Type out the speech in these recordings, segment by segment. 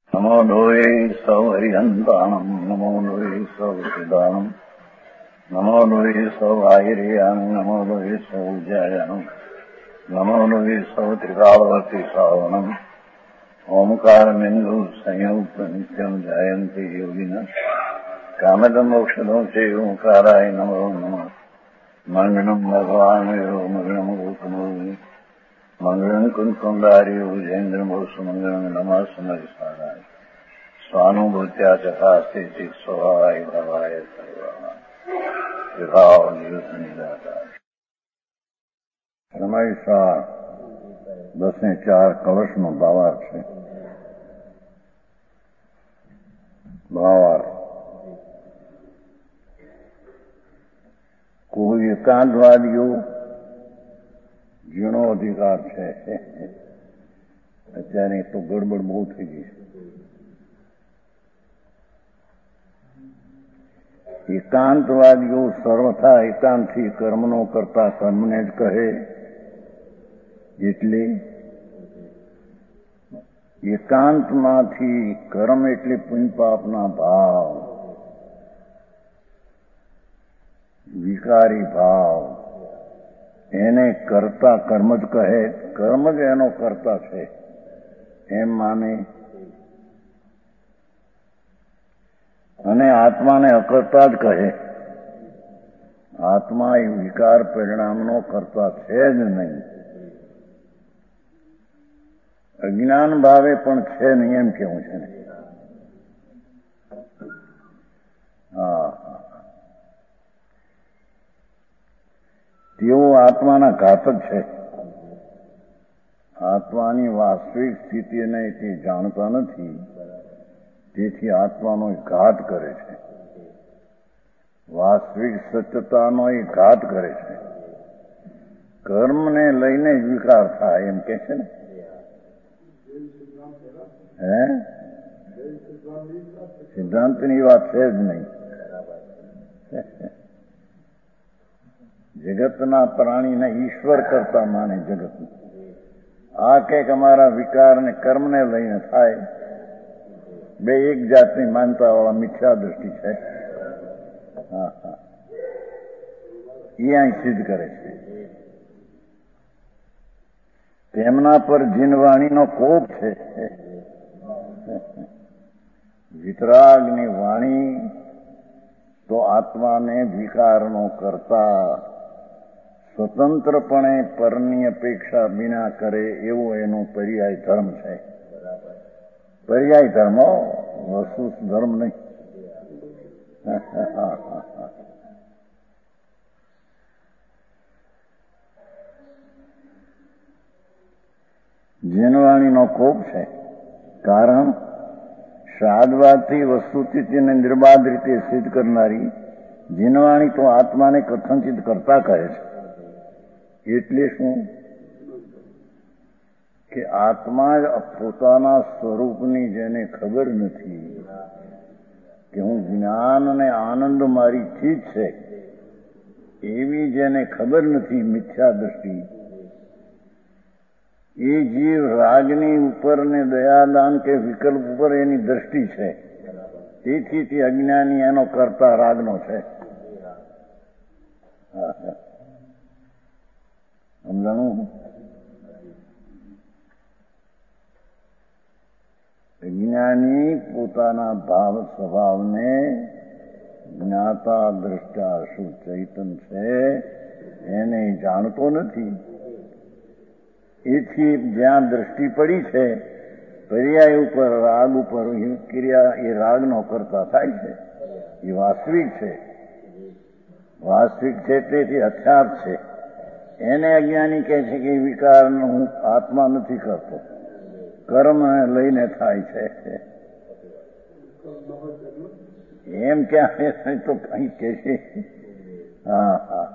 નમો લોહે સૌ હરિહંતાણમ નમો લોહે સૌ સિદ્ધાણમ નમો લોહે સૌ આયર્યાન નમો લોહે સૌ જયાન નમો લોહે સૌ ત્રિકાવતી શ્રાવણમ ઓમકારમિંદુ સંયુક્ત નિત્યમ જયંતિ યોગિન કામદમોક્ષદો છે ઓંકારાય નમો નમઃ મંગળમ ભગવાન મંગળમ ગૌતમો મંગળમ કુંકુંડાર્ય વિજેન્દ્રમો સુમંગળમ નમઃ સમયસારાય સ્વાનુભૂત્યા ચકાસ્તે ચિત સ્વભાવાય ભવાય સર્વા વિભાવ નિયુદ્ધ નિરાકાર રમેશા 10:04 કળશનો ભાવાર્થ છે. ભાવાર્થ કોઈ એકાંતવાદીઓ ઝીણો અધિકાર છે. અત્યારે તો ગડબડ બહુ થઈ ગઈ છે. એકાંતવાદીઓ સર્વથા એકાંતથી કર્મનો કરતા કર્મને જ કહે. એટલે એકાંતમાંથી કર્મ એટલે પુણ્ય પાપના ભાવ, વિકારી ભાવ, એને કરતા કર્મ જ કહે. કર્મ જ એનો કરતા છે એમ માને અને આત્માને અકર્તા જ કહે. આત્મા એ વિકાર પરિણામનો કરતા છે જ નહીં. અજ્ઞાન ભાવે પણ છે નહીં એમ કેવું છે ને. હા, તેઓ આત્માના ઘાતક છે. આત્માની વાસ્તવિક સ્થિતિને તે જાણતા નથી, તેથી આત્માનો ઘાત કરે છે. વાસ્તવિક સત્યતાનો એ ઘાત કરે છે. કર્મને લઈને જ વિકાર થાય એમ કે છે ને. હે, સિદ્ધાંતની વાત છે જ નહીં. જગતના પ્રાણીને ઈશ્વર કરતા માને. જગત આ કંઈક અમારા વિકારને કર્મને લઈને થાય. બે એક જાતની માનતા વાળા મિથ્યા દ્રષ્ટિ છે. હા હા, એ અહીં સિદ્ધ કરે છે. તેમના પર જીનવાણીનો કોપ છે. વિતરાગની વાણી તો આત્માને વિકારનો કરતા સ્વતંત્રપણે પરની અપેક્ષા વિના કરે એવો એનો પર્યાય ધર્મ છે. પર્યાય ધર્મ, વસ્તુ ધર્મ નહીં. જીનવાણીનો કોપ છે. કારણ શ્રાદ્ધવાદથી વસ્તુસ્થિતિને નિર્બાધ રીતે સિદ્ધ કરનારી જીનવાણી તો આત્માને કથનચિત કરતા કહે છે. એટલે શું કે આત્મા જ પોતાના સ્વરૂપની જેને ખબર નથી કે હું જ્ઞાન અને આનંદ મારી ચીજ છે, એવી જેને ખબર નથી, મિથ્યા દ્રષ્ટિ, એ જીવ રાગની ઉપર ને દયાદાન કે વિકલ્પ ઉપર એની દ્રષ્ટિ છે. તેથી તે અજ્ઞાની એનો કરતા રાગનો છે. સમજાણું? અજ્ઞાની પોતાના ભાવ સ્વભાવને જ્ઞાતા દ્રષ્ટા શું ચૈતન છે એને જાણતો નથી. એથી જ્યાં દ્રષ્ટિ પડી છે પર્યાય ઉપર, રાગ ઉપર ક્રિયા એ રાગનો કરતા થાય છે. એ વાસ્તવિક છે. વાસ્તવિક છે તેથી હથિયાર છે. એને અજ્ઞાની કહે છે કે વિકારનો હું આત્મા નથી કરતો, કર્મ લઈને થાય છે. એમ ક્યાં તો કઈ કે છે. હા હા,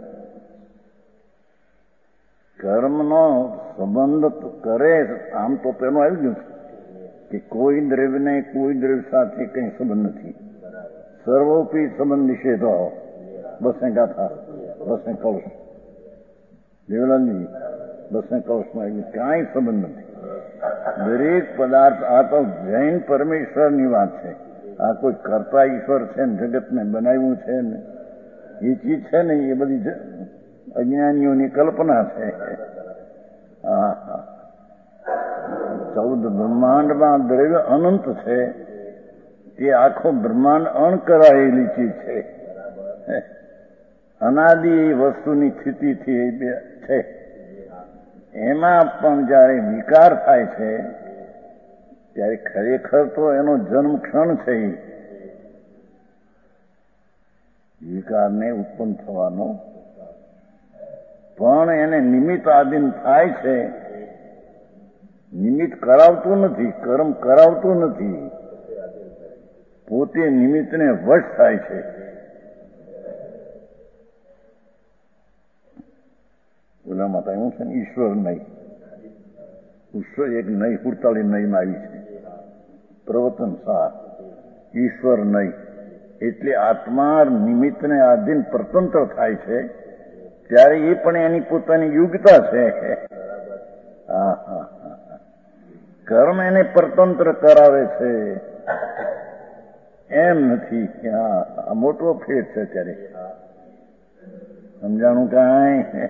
કર્મનો સંબંધ કરે. આમ તો પેલું આવી ગયું કે કોઈ દ્રવ્યને કોઈ દ્રવ્ય સાથે કઈ સંબંધ નથી. સર્વોપી સંબંધ નિષેધો. બસ ગાથા, બસ કળશ, દેવલાલજી બસ કળશમાં કાંઈ સંબંધ નથી. દરેક પદાર્થ આ તો જૈન પરમેશ્વરની વાત છે. આ કોઈ કરતા ઈશ્વર છે ને જગતને બનાવ્યું છે ને એ ચીજ છે ને એ બધી અજ્ઞાનીઓની કલ્પના છે. હા હા 14 બ્રહ્માંડમાં દ્રવ્ય અનંત છે. તે આખો બ્રહ્માંડ અણકરાયેલી ચીજ છે. અનાદિ વસ્તુની સ્થિતિથી છે. એમાં પણ જયારે વિકાર થાય છે ત્યારે ખરેખર તો એનો જન્મ ક્ષણ છે. વિકારને ઉત્પન્ન થવાનો પણ એને નિમિત્ત આધીન થાય છે. નિમિત્ત કરાવતું નથી, કર્મ કરાવતું નથી, પોતે નિમિત્તને વશ થાય છે. ઓલામાં તો એવું છે ને ઈશ્વર નહીં. ઈશ્વર એક નહીં 48 નહીંમાં આવી છે પ્રવચન સાર. ઈશ્વર નહીં એટલે આત્મા નિમિત્તને આધીન પ્રતંત્ર થાય છે ત્યારે એ પણ એની પોતાની યોગ્યતા છે. હા હા કર્મ એને પરતંત્ર કરાવે છે એમ નથી. હા મોટો ફેર છે. ત્યારે સમજાણું કાંઈ?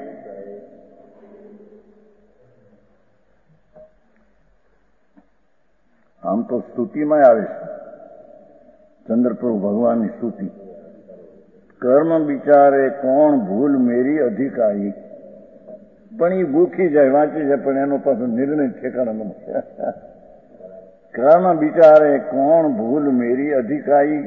આમ તો સ્તુતિમાં આવે છે ચંદ્રપ્રભુ ભગવાનની સ્તુતિ. કર્મ વિચારે કોણ ભૂલ મેરી અધિકારી. પણ એ ભૂખી જાય, વાંચી જાય, પણ એનો પાછો નિર્ણય ઠેકાણા નથી. કર્મ વિચારે કોણ ભૂલ મેરી અધિકારી.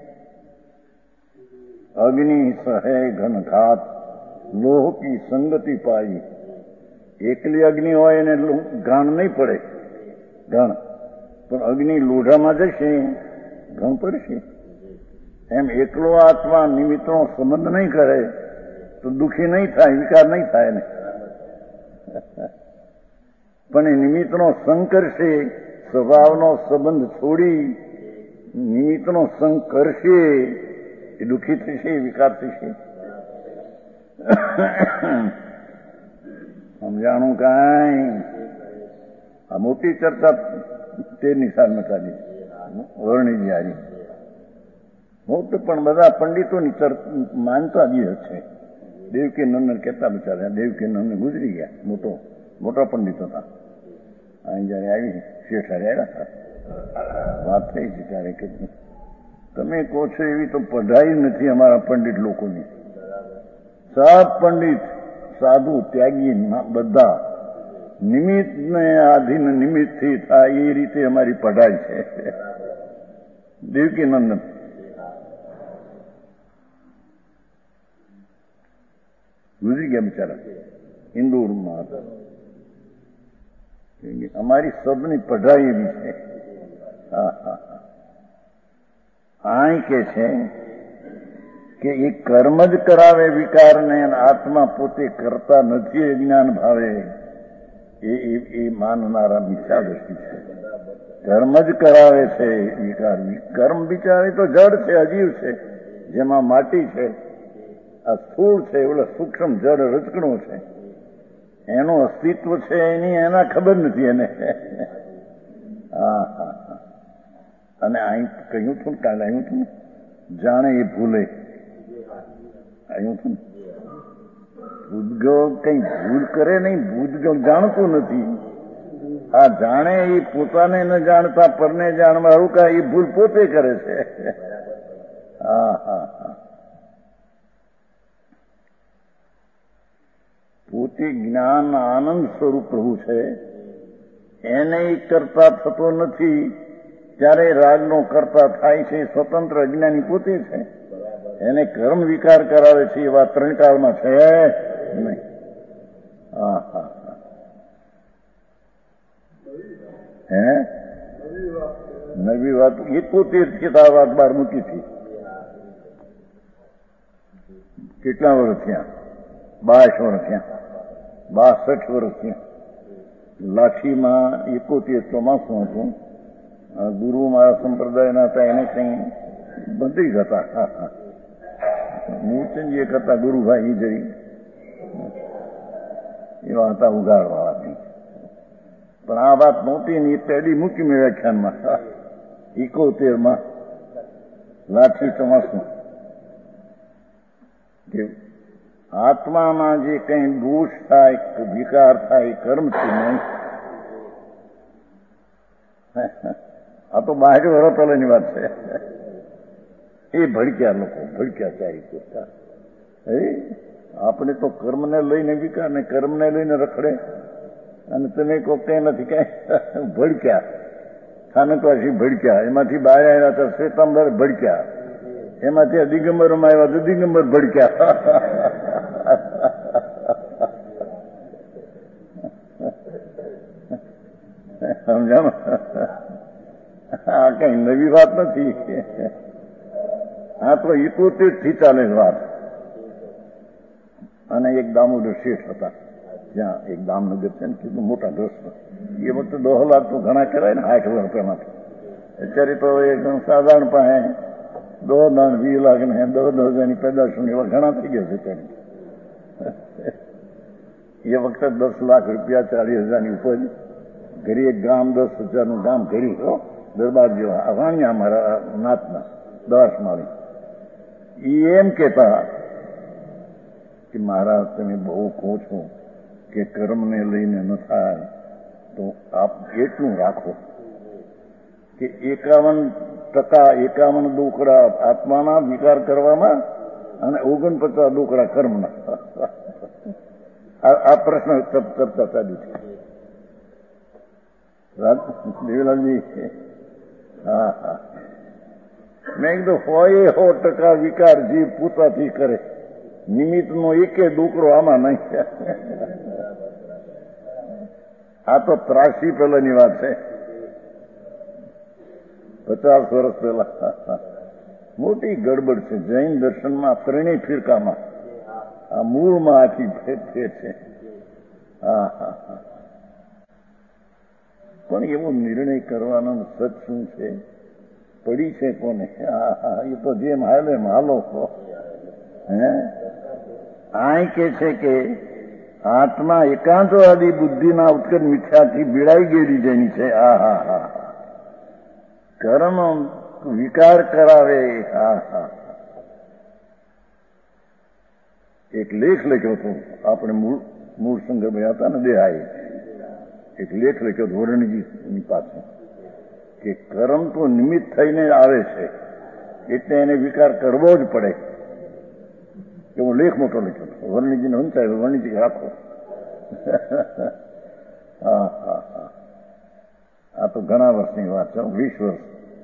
અગ્નિ સહે ઘનઘાત લોહ કી સંગતિ પાઈ. એકલી અગ્નિ હોય એને ઘાણ નહીં પડે, ઘણ, પણ અગ્નિ લોઢામાં જશે ઘણ પડશે. એમ એકલો આત્મા નિમિત્તનો સંબંધ નહીં કરે તો દુઃખી નહીં થાય, વિકાર નહીં થાય ને. પણ એ નિમિત્તનો સંગ કરશે, સ્વભાવનો સંબંધ છોડી નિમિત્તનો સંગ કરશે એ દુઃખી થશે, વિકાર થશે. સમજાણું કાંઈ? આ મોટી ચર્ચા 13ની સાલમાં ચાલી વર્ણિની હારી મોટું, પણ બધા પંડિતોની માનતા જ છે. દેવકી નંદન કહેતા બિચારા, દેવકી નંદન ગુજરી ગયા, મોટા પંડિત હતા. અહીં જયારે આવી શેઠારે આવ્યા હતા, વાત થઈ છે ત્યારે કે તમે કહો છો એવી તો પઢાઈ નથી અમારા પંડિત લોકોની. સાત પંડિત સાધુ ત્યાગી બધા નિમિત્તને આધીન નિમિત્તથી થાય એ રીતે અમારી પઢાઈ છે. દેવકી નંદન ગુજરી ગયા બિચારા, ઇન્દોરમાં હતા. અમારી સબની પઢાઈ એવી છે. હા હા આ કે છે કે એ કર્મ જ કરાવે વિકારને, આત્મા પોતે કરતા નથી અજ્ઞાન ભાવે. એ માનનારા મિથ્યા દ્રષ્ટિ છે. કર્મ જ કરાવે છે વિકાર. કર્મ બિચારે તો જડ છે, અજીવ છે, જેમાં માટી છે, આ સ્થૂળ છે, ઓલા સૂક્ષ્મ જડ રચકણો છે. એનું અસ્તિત્વ છે એની એના ખબર નથી એને. હા હા હા અને અહીં કહ્યું હતું, કાલે આવ્યું હતું, જાણે એ ભૂલે આવ્યું હતું. ભૂતગળ કઈ ભૂલ કરે નહીં, ભૂતગળ જાણતું નથી. આ જાણે એ પોતાને ન જાણતા પરને જાણવાળું કા એ ભૂલ પોતે કરે છે. હા હા હા પોતે જ્ઞાન આનંદ સ્વરૂપ પ્રભુ છે, એને કરતા થતો નથી. ત્યારે રાગનો કરતા થાય છે સ્વતંત્ર અજ્ઞાની પોતે છે. એને કર્મ વિકાર કરાવે છે એવા ત્રણ કાળમાં છે નહીં. હા હા હે નવી વાત 71 આ વાત બહાર મૂકી હતી. કેટલા વર્ષ થયા? 22 વર્ષ થયા, 62 વર્ષ થયા. લાઠીમાં 71 ચોમાસું હતું. ગુરુ મારા સંપ્રદાયના હતા, એને કઈ બધી જ હતા. હા હા મૂળચંદ એક હતા ગુરુભાઈ જરી, એવા હતા ઉગાડવાળા. પણ આ વાત નહોતી ને એ પેલી મૂકી મેં વ્યાખ્યાનમાં 71માં લાઠી ચોમાસું કે આત્માના જે કંઈ દોષ થાય વિકાર થાય કર્મથી નહીં. આ તો બહાર વર્ષ પહેલાની વાત છે. એ ભડક્યા લોકો, ભડક્યા ચારી પૂરતા. આપણે તો કર્મને લઈને વિકાર ને કર્મને લઈને રખડે અને તમે કોઈ કઈ નથી કઈ ભડક્યા. સ્થાનકવાસી ભડક્યા, એમાંથી બહાર આવ્યા હતા શ્વેતાંબર ભડક્યા, એમાંથી દિગંબરમાં આવ્યા તો દિગંબર ભડક્યા. સમજાણો? આ કઈ નવી વાત નથી. આ તો 71 થી ચાલે વાત. અને એક દામોદર શેઠ હતા, જ્યાં એક દામનગર છે ને કીધું મોટા દ્રષ્ટ. એ વખતે 10 લાખ તો ઘણા કહેવાય ને 60 વર્ષ પહેલા. અત્યારે તો એક સાધારણ પાસે 10 દાણ 20 લાખ ને 10,000ની પેદાશ એવા ઘણા થઈ ગયા છે ત્યારે. એ વખતે 10 લાખ રૂપિયા 40,000ની ઉપજ. ઘરે એક ગામ 10,000નું ગામ કર્યું દરબાર જેવા અવાણ્યા અમારા નાતના દવાસમાળી. એ એમ કહેતા કે મહારાજ તમે બહુ કહો છો કે કર્મને લઈને ન થાય તો આપ એટલું રાખો કે 51% દુકડા આત્માના વિકાર કરવામાં અને 49 દુકડા કર્મના. આ પ્રશ્ન ચર્ચા ચાલુ છે. દેવલાલજી, હા હા, મેં કીધું 100% વિકાર જીવ પોતાથી કરે, નિમિત્તનો એકે દુકડો આમાં નહીં. આ તો 83 પહેલાની વાત છે, 50 વર્ષ પહેલા. મોટી ગડબડ છે જૈન દર્શનમાં, ત્રણેય ફિરકામાં. આ મૂળમાં આખી ફેર છે. હા હા હા. પણ એવો નિર્ણય કરવાનો સચ શું છે? પડી છે કોને? હા હા, એ તો જેમ હાલે એમ હાલો. હે આ કે છે કે આત્મા એકાંતવાદી બુદ્ધિના ઉત્કટ મિથ્યાથી પીડાઈ ગયેલી જેની છે. હા હા હા. કર્મ વિકાર કરાવે. હા હા. એક લેખ લખ્યો હતો આપણે મૂળ સંગમ હતા ને દેહાઈ. એક લેખ લખ્યો હતો વરણજીની પાસે કે કર્મ તો નિમિત્ત થઈને આવે છે એટલે એને વિકાર કરવો જ પડે. એવો લેખ મોટો લખ્યો હતો. વર્ણિજીને વંચાયો, વર્ણિજી રાખો. હા હા હા. આ તો ઘણા વર્ષની વાત છે, 20 વર્ષ.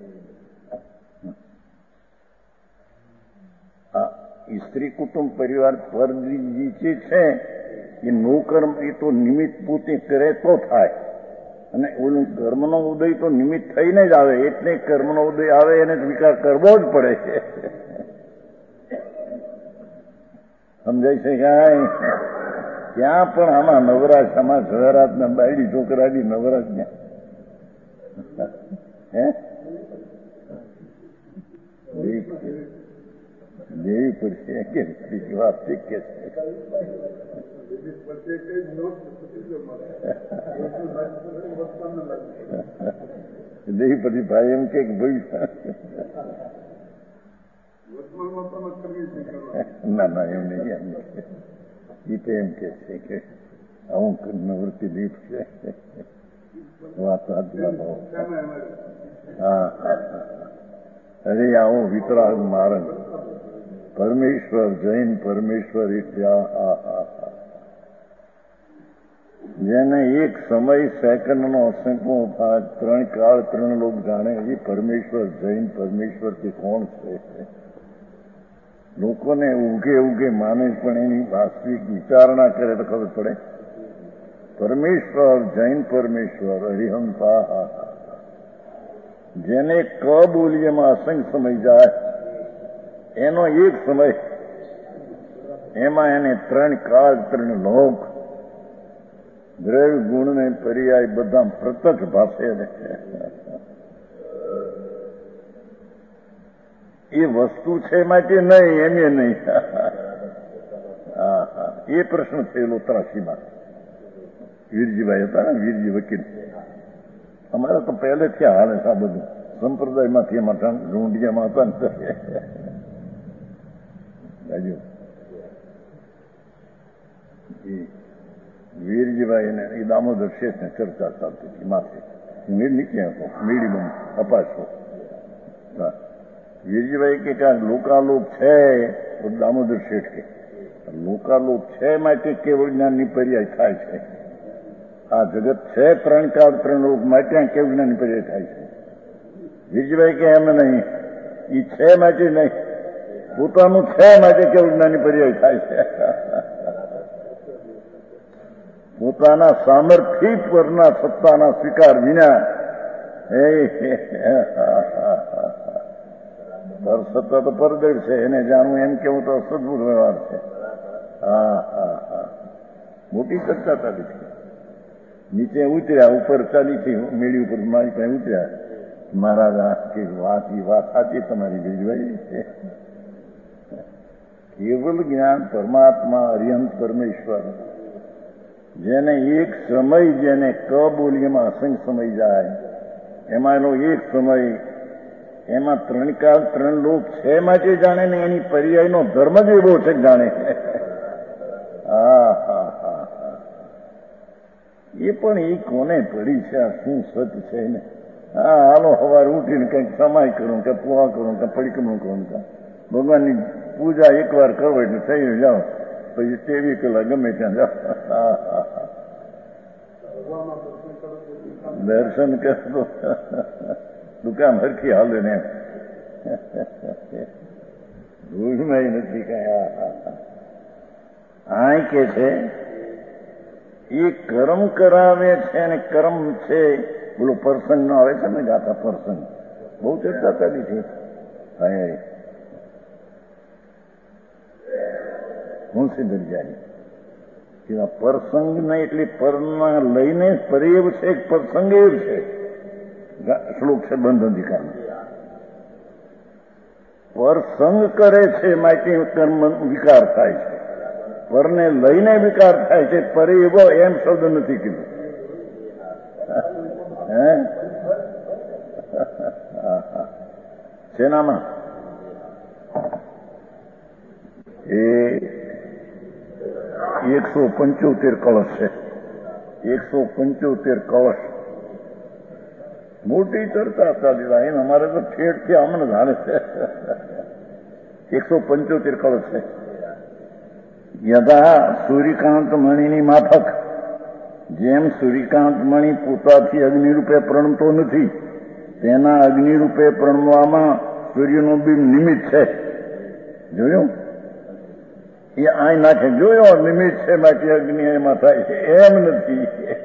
સ્ત્રી કુટુંબ પરિવાર પરજી જે છે એ નોકર્મ, એ તો નિમિત્ત પોતે કરે તો થાય. અને ઓલું કર્મનો ઉદય તો નિમિત્ત થઈને જ આવે, એટલે કર્મનો ઉદય આવે એને વિકાર કરવો જ પડે છે. સમજાય છે કાંઈ? ક્યાં પણ આમાં નવરાજ, આમાં જહરાતના બાયડી છોકરાની નવરાજ ને દેવી પડશે કે વાત ઠીક કે છે. દેવી પછી ભાઈ એમ કે ભાઈ ના ના એમ નહીં. એ તો એમ કે છે કે આવું નિવૃત્તિ દીપ છે. વાત હા હા. અરે આવો વિતરાગ માર્ગ પરમેશ્વર, જૈન પરમેશ્વર જેને એક સમય સેકન્ડનો અસંખ્ય થાય, 3 કાળ 3 લોક જાણે એ પરમેશ્વર, જૈન પરમેશ્વર કે કોણ છે? લોકોને ઉગે ઉગે માને પણ એની વાસ્તવિક વિચારણા કરે તો ખબર પડે. પરમેશ્વર, જૈન પરમેશ્વર, હરિહંસા. જેને ક બોલીએમાં અસંખ્ય સમય જાય એનો એક સમય, એમાં એને 3 કાળ 3 લોક દ્રવ્ય ગુણને પર્યાય બધા પ્રત્યક્ષ ભાષે. એ વસ્તુ છે માટે નહીં, એમે નહીં. હા હા. એ પ્રશ્ન થયેલો 83માં. વીરજીભાઈ હતા ને, વીરજી વકીલ. અમારે તો પહેલેથી હાલે છે આ બધું, સંપ્રદાયમાંથી એમાં ઢૂંઢિયામાં હતા ને બાજુ વીરજીભાઈ ને એ દામોદર શેઠ ને ચર્ચા ચાલતી હતી માથે. મેળ નીચે હતો, મીડિયમ અપાશો. વીરજીભાઈ કે ક્યાં લોકાલોક છે, તો દામોદર શેઠ કે લોકાલોક છે માટે કેવળ જ્ઞાનની પર્યાય થાય છે. આ જગત છે ત્રણ કાળ ત્રણ લોક માટે કેવળ જ્ઞાનની પર્યાય થાય છે. વીરજીભાઈ કે એમ નહીં, એ છે માટે નહીં, પોતાનું છે માટે કેવળ જ્ઞાનની પર્યાય થાય છે. પોતાના સામર્થ્ય પરના સત્તાના સ્વીકાર વિના સત્તા તો પરદળ છે, એને જાણવું એમ કેવું તો સદબુદ્ધ વ્યવહાર છે. મોટી ચર્ચા ચાલી છે. નીચે ઉતર્યા, ઉપર ચાલીથી મેળી ઉપર મારી પાસે ઉતર્યા. મહારાજ કે વાત એ વાત સાચી તમારી વીરજીભાઈ. કેવલ જ્ઞાન પરમાત્મા અરિહંત પરમેશ્વર, જેને એક સમય, જેને ક બોલીમાં અસંખ્ય સમય જાય, એમાંનો એક સમય, એમાં ત્રણ કાળ ત્રણ લોક છે માટે જાણે ને એની પર્યાયનો ધર્મ જ એવો છે જાણે. એ પણ એ કોને પડી છે, આ શું સત છે ને. હાલો સવારે ઉઠીને કંઈક સમાય કરું, કે પોવા કરું, કે પરિક્રમણ કરું, કે ભગવાનની પૂજા એકવાર કરો એટલે થઈ જાઓ, પછી 23 કલાક ગમે ત્યાં જાઓ, દર્શન કરો, દુકાન હરખી હાલે ને ભૂલમાં નથી કઈ. આ કે છે એ કર્મ કરાવે છે, અને કર્મ છે બોલો પ્રસંગ નો આવે છે ને ગાતા, પ્રસંગ બહુ ચર્ચા ચાલી છે. હું સિદ્ધ જાય પ્રસંગ ને એટલે પરના લઈને પરેવ છે, પ્રસંગ એવ છે. શ્લોક છે બંધ અધિકાર. પરસંગ કરે છે માટે કર્મ વિકાર થાય છે, પરને લઈને વિકાર થાય છે. પરેવ એમ શબ્દ નથી કીધું. સેનામાં એ 175 કળશ છે, 175 કળશ. મોટી ચર્ચા ચાલી રહી, અમારે તો ઠેઠથી આમને જાણે છે. 175 કળશ છે. યથા સૂર્યકાંત મણીની માફક, જેમ સૂર્યકાંત મણી પોતાથી અગ્નિરૂપે પ્રણમતો નથી, તેના અગ્નિરૂપે પ્રણવામાં સૂર્યનું બિંબ નિમિત્ત છે. જોયું? એ આય નાખે, જોયો નિમિત્ત છે માટે અગ્નિ એમાં થાય છે, એમ નથી.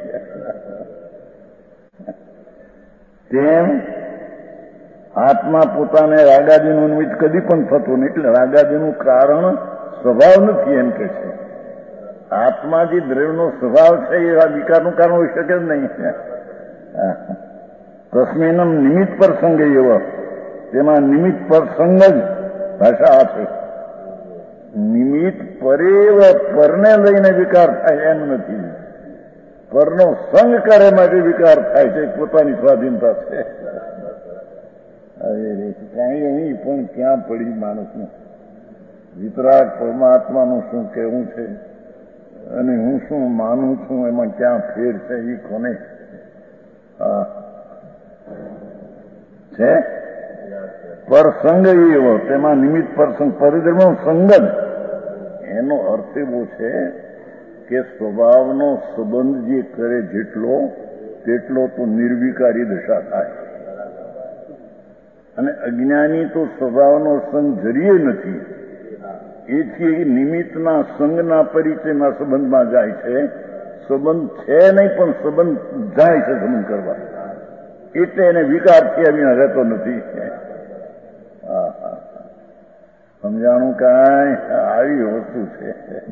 તેમ આત્મા પોતાને રાગાદીનું નિમિત્ત કદી પણ થતું નહીં, એટલે રાગાદીનું કારણ સ્વભાવ નથી એમ કે છે. આત્મા જે દ્રવ્યનો સ્વભાવ છે એ આ વિકારનું કારણ હોઈ શકે જ નહીં. તસ્મેનમ નિમિત્ત પ્રસંગ એવો, તેમાં નિમિત્ત પ્રસંગ જ ભાષા છે. નિમિત્ત પરેવ, પરને લઈને વિકાર થાય એમ નથી. પરનો સંગ કરે માટે વિકાર થાય છે, પોતાની સ્વાધીનતા છે. કઈ અહીં પણ ક્યાં પડી માણસને વિતરાગ પરમાત્માનું શું કહેવું છે અને હું શું માનું છું, એમાં ક્યાં ફેર છે એ કોને છે. પરસંગ એવો, તેમાં નિમિત્ત પ્રસંગ, પરિધર્મનો સંગ જ. એનો અર્થ એવો છે કે સ્વભાવનો સંબંધ જે કરે જેટલો તેટલો તો નિર્વિકારી દશા થાય, અને અજ્ઞાની તો સ્વભાવનો સંગ જરીએ નથી. એથી નિમિત્તના સંગના પરિચયના સંબંધમાં જાય છે. સંબંધ છે નહીં પણ સંબંધ જાય છે સંબંધ કરવા, એટલે એને વિકાર થયા વિના રહેતો નથી. સમજાણું? કાંઈ આવી વસ્તુ છે.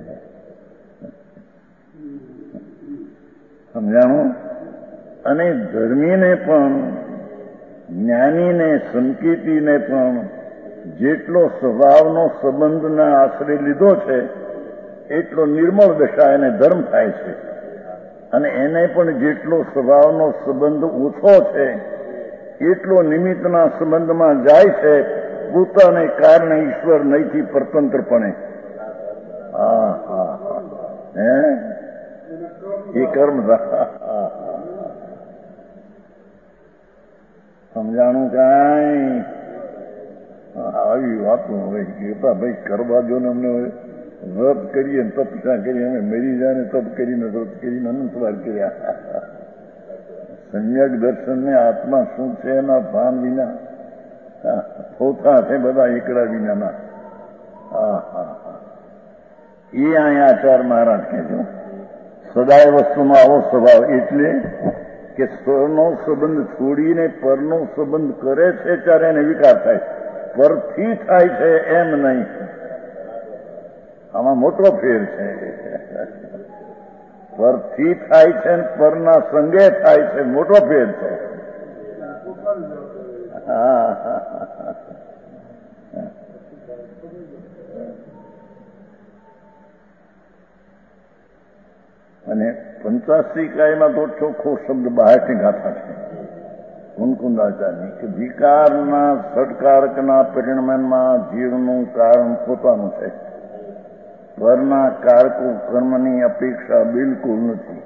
સમજાણું? અને ધર્મીને પણ, જ્ઞાનીને, સંકેતીને પણ જેટલો સ્વભાવનો સંબંધના આશરે લીધો છે એટલો નિર્મળ દશા એને ધર્મ થાય છે. અને એને પણ જેટલો સ્વભાવનો સંબંધ ઓછો છે એટલો નિમિત્તના સંબંધમાં જાય છે, પોતાને કારણે ઈશ્વર નહીંથી પરતંત્રપણે. હા હા હે એ કર્મ સમજાણું કાંઈ? આવી વાતો હોય કે ભાઈ કરવા જો ને અમને વ્રત કરીએ ને તપસ્યા કરીએ, અમે મરી જાય ને તપ કરીને વ્રત કરીને અનંતવાર કર્યા. સમ્યક દર્શનને આત્મા શું છે એના ભાન વિના થોથા છે બધા એકડા વિનાના. હા હા હા એ અહીંયા આચાર મહારાજ કહેજો સદાય વસ્તુમાં આવો સ્વભાવ, એટલે કે સ્વનો સંબંધ છોડીને પરનો સંબંધ કરે છે ત્યારે એને વિકાર થાય. પરથી થાય છે એમ નહીં, આમાં મોટો ફેર છે. પરથી થાય છે ને પરના સંગે થાય છે, મોટો ફેર છે. અને 85 કાયમાં તો ચોખ્ખો શબ્દ બહારથી ગાથા છે કુંકુંદાચાર્યની કે વિકારના સટકારકના પરિણામમાં જીવનું કારણ પોતાનું છે, પરના કારકો કર્મની અપેક્ષા બિલકુલ નથી.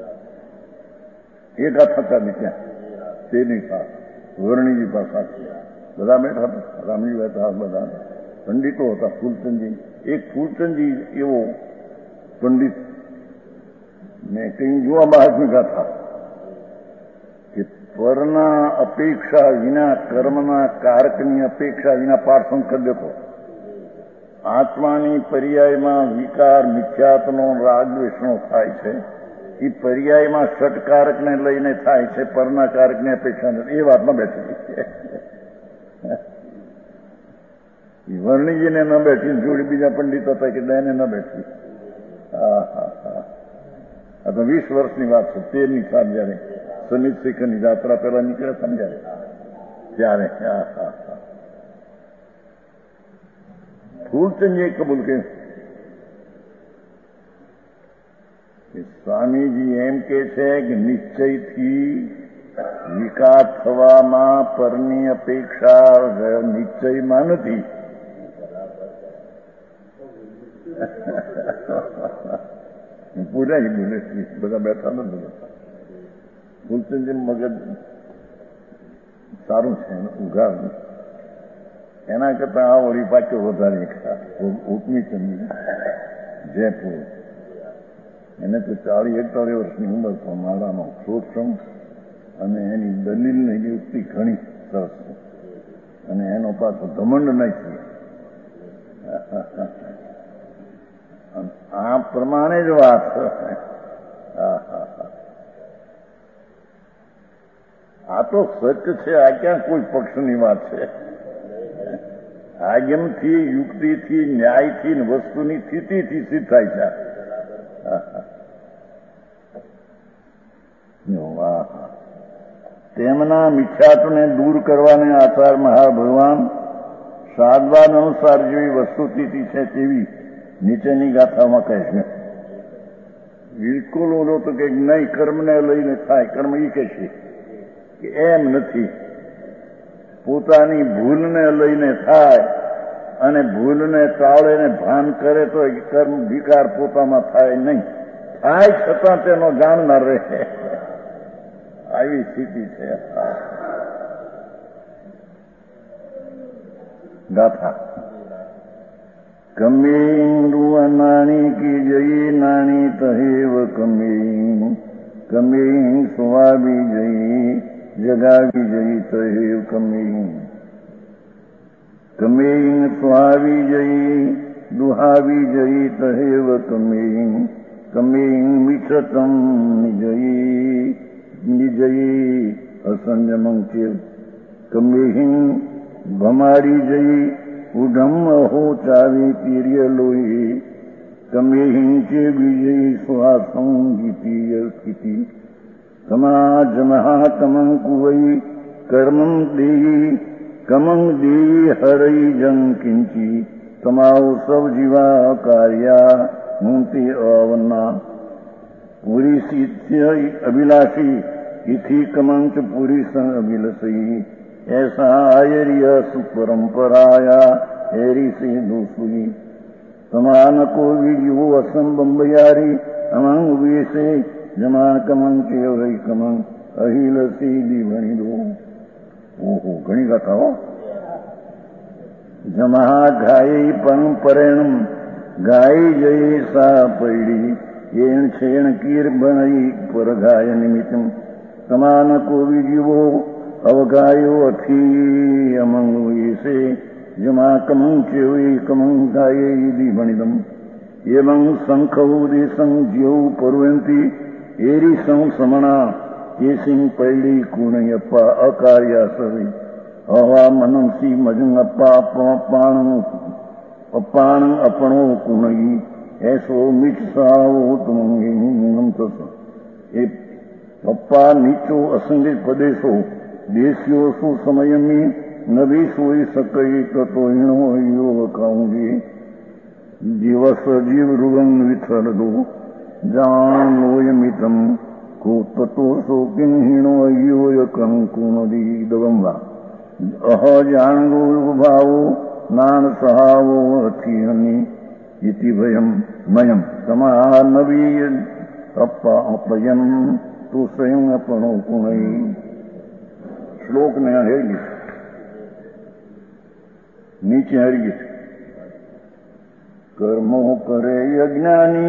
એ ગાથા ચાલી ત્યાં તેની પાસે વર્ણીજી પાસે બધા બેઠા હતા, રામજી બેઠા બધા પંડિતો હતા. ફૂલચંદજી, એક ફૂલચંદજી એવો પંડિત ને કઈ જોવા બહારની ગાથા કે પરના અપેક્ષા વિના, કર્મના કારકની અપેક્ષા વિના પાર્સન કરી દેતો. આત્માની પર્યાયમાં વિકાર મિથ્યાત્વનો રાગ દ્વેષનો થાય છે, એ પર્યાયમાં ષટકારકને લઈને થાય છે, પરના કારકની અપેક્ષા નથી. એ વાતમાં બેઠી વર્ણીજીને ન બેઠી, જોડી બીજા પંડિત હતા કે એને ન બેઠી. હા હા હા આ તો 20 વર્ષની વાત છે. 13ની સાલ જયારે સમિત શિખરની યાત્રા પેલા નીકળ્યા હતા ને ત્યારે હા હા હા ફૂલચંદજીએ કબૂલ કર્યું કે સ્વામીજી એમ કે છે કે નિશ્ચયથી વિકાર થવામાં પરની અપેક્ષા નિશ્ચયમાં નથી. પૂરા બોલે બધા બેઠા નથી. ફૂલચંદજી મગજ સારું છે, ઉઘાડ એના કરતા આ વળી પાછો વધારે ઉપમીચંદી જયપુર, એને તો 40-41 વર્ષની ઉંમર પણ મારાનો શોષણ અને એની દલીલની યુક્તિ ઘણી સરસ છે, અને એનો પાછો ઘમંડ નથી. આ પ્રમાણે જ વાત. આ તો સત્ય છે, આ ક્યાં કોઈ પક્ષની વાત છે. આજ્ઞમથી, યુક્તિથી, ન્યાયથી, વસ્તુની સ્થિતિથી સિદ્ધ થાય છે. તેમના મિથ્યાત્વને દૂર કરવાને આચાર મહા ભગવાન સાધવાન અનુસાર જેવી વસ્તુસ્થિતિ છે તેવી નીચેની ગાથામાં કહે છે. બિલકુલ ઓલો તો કે નહીં કર્મને લઈને થાય, કર્મ એ કહે છે કે એમ નથી, પોતાની ભૂલને લઈને થાય અને ભૂલને ટાળે ને ભાન કરે તો કર્મ વિકાર પોતામાં થાય નહીં, થાય છતાં તેનો જાણનાર રહે. આવી સ્થિતિ છે. ગાથા કમેન્દુ નાણી કી જઈ નાણી તહેવ કમેં કમેં સ્વામી જઈ જગાવી જઈ તહેવ કમેં કમેં સ્વામી જઈ દુહાવી જઈ તહેવ કમેં કમેં મિછતમ નિજયી નિજયી અસંયમં ચેવ કમેં ભમાડી જઈ ઉઢમ અહો ચાવી તીર્ય લોહી કમેં ચે વિજયી સ્વાસં ગીતીય સ્થિતિ સમાજ મહાકમં કુવઈ કર્મં દેહી કમં દેહી હરઈ જન કિંચી તમાઓ સૌ જીવા કાર્યા મૂર્તિ અવના पूरी सीत्य अभिलाषी इथि कमंच पूरी संग अभिलषी ऐसा आयरिय सुपरंपराया एरी से दूसरी समान को विजो असंबंबयारी अमंग वेसे जमा कमंग केवई कमंग अहिलसी दीवणी दो। ओहो घणी गाथा हो। जमा घाई परंपरेणम गाई जय सा पैड़ी येण छेण कीर बणई पर गाय निमित्तम समान को विजीवो अवगायो अथी अमंग वेसे जमा कमंग चेवी कमंग गाये यदि भणिदम एवं संखौदे संज्यो परवंती एरी सं समणा ये सिंह पैड़ी कुणयप्पा अकार्या सवे हवा मनंसी मजंगप्पा अपाण अपणो कुणई ऐसो मिच सावो तुमंगे पप्पा नीचो असंगे पदेशो देशियो सु समयमी नबी सोई सकई तो हीणो यो खाऊंगी दिवस जीव रुगं विथल दो जान लोयमितम को ततो सो किं हीणो यो कंकुनदी दगंगा अह जान लो भावो नान सहावो अथीहनी इति भयम मयम समानवी अप्पा अपयम तो स्वयं अपनो कुणई। श्लोक ने हेगी नीचे हरी कर्मो करे अज्ञानी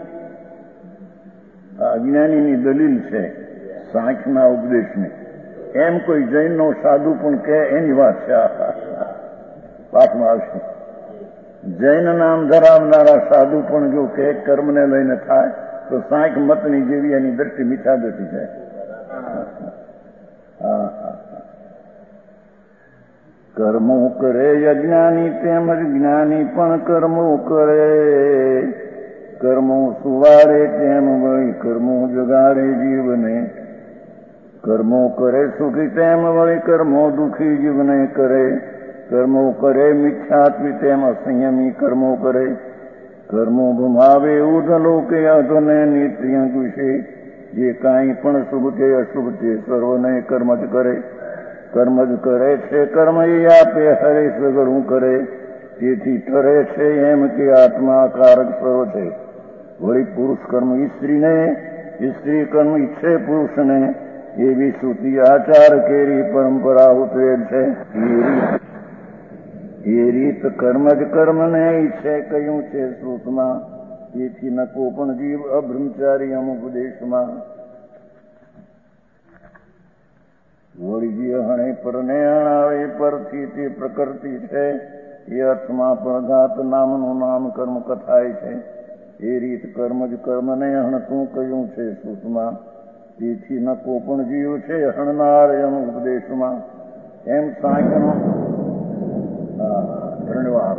અજ્ઞાનીની દલીલ છે સાંખના ઉપદેશની. એમ કોઈ જૈનનો સાધુ પણ કહે એની વાત છે. પાઠમાં આવશે. જૈન નામ ધરાવનારા સાધુ પણ જો કહે કર્મને લઈને થાય તો સાંખ મતની જેવી એની દ્રષ્ટિ મીઠા દેતી જાય. કર્મો કરે અજ્ઞાની તેમજ જ્ઞાની પણ કર્મો કરે. કર્મો સુવારે તેમ વળી કર્મો જગાડે જીવને. કર્મો કરે સુખી તેમ વળી કર્મો દુઃખી જીવને કરે. કર્મો કરે મિથ્યાત્વી તેમ અસંયમી કર્મો કરે. કર્મો ભમાવે ઉધલોકે અધને નિત્યંક વિશે. જે કાંઈ પણ શુભ કે અશુભ તે સર્વને કર્મ જ કરે. કર્મ જ કરે છે કર્મ એ આપે હરે સગળું કરે. તેથી ઠરે છે એમ કે આત્મા કારક સર્વ છે. વળી પુરુષ કર્મ સ્ત્રીને, સ્ત્રી કર્મ ઈચ્છે પુરુષને, એવી શ્રુતિ આચાર કેરી પરંપરા ઉતરેલ છે. એ રીત કર્મ જ કર્મને ઈચ્છે કહ્યું છે શ્રુતમાં. તેથી નકો પણ જીવ અબ્રહ્મચારી અમુક દેશમાં. વળી જે હણે પરને અણાવે પરથી તે પ્રકૃતિ છે. એ અર્થમાં પ્રઘાત નામનું નામ કર્મ કથાય છે. એ રીત કર્મ જ કર્મને હણતું કહ્યું છે શ્રુતમાં. તેથી નકો પણ જીવ છે હણનાર એમ ઉપદેશમાં. એમ સાંખ્યનો ધન્યવાદ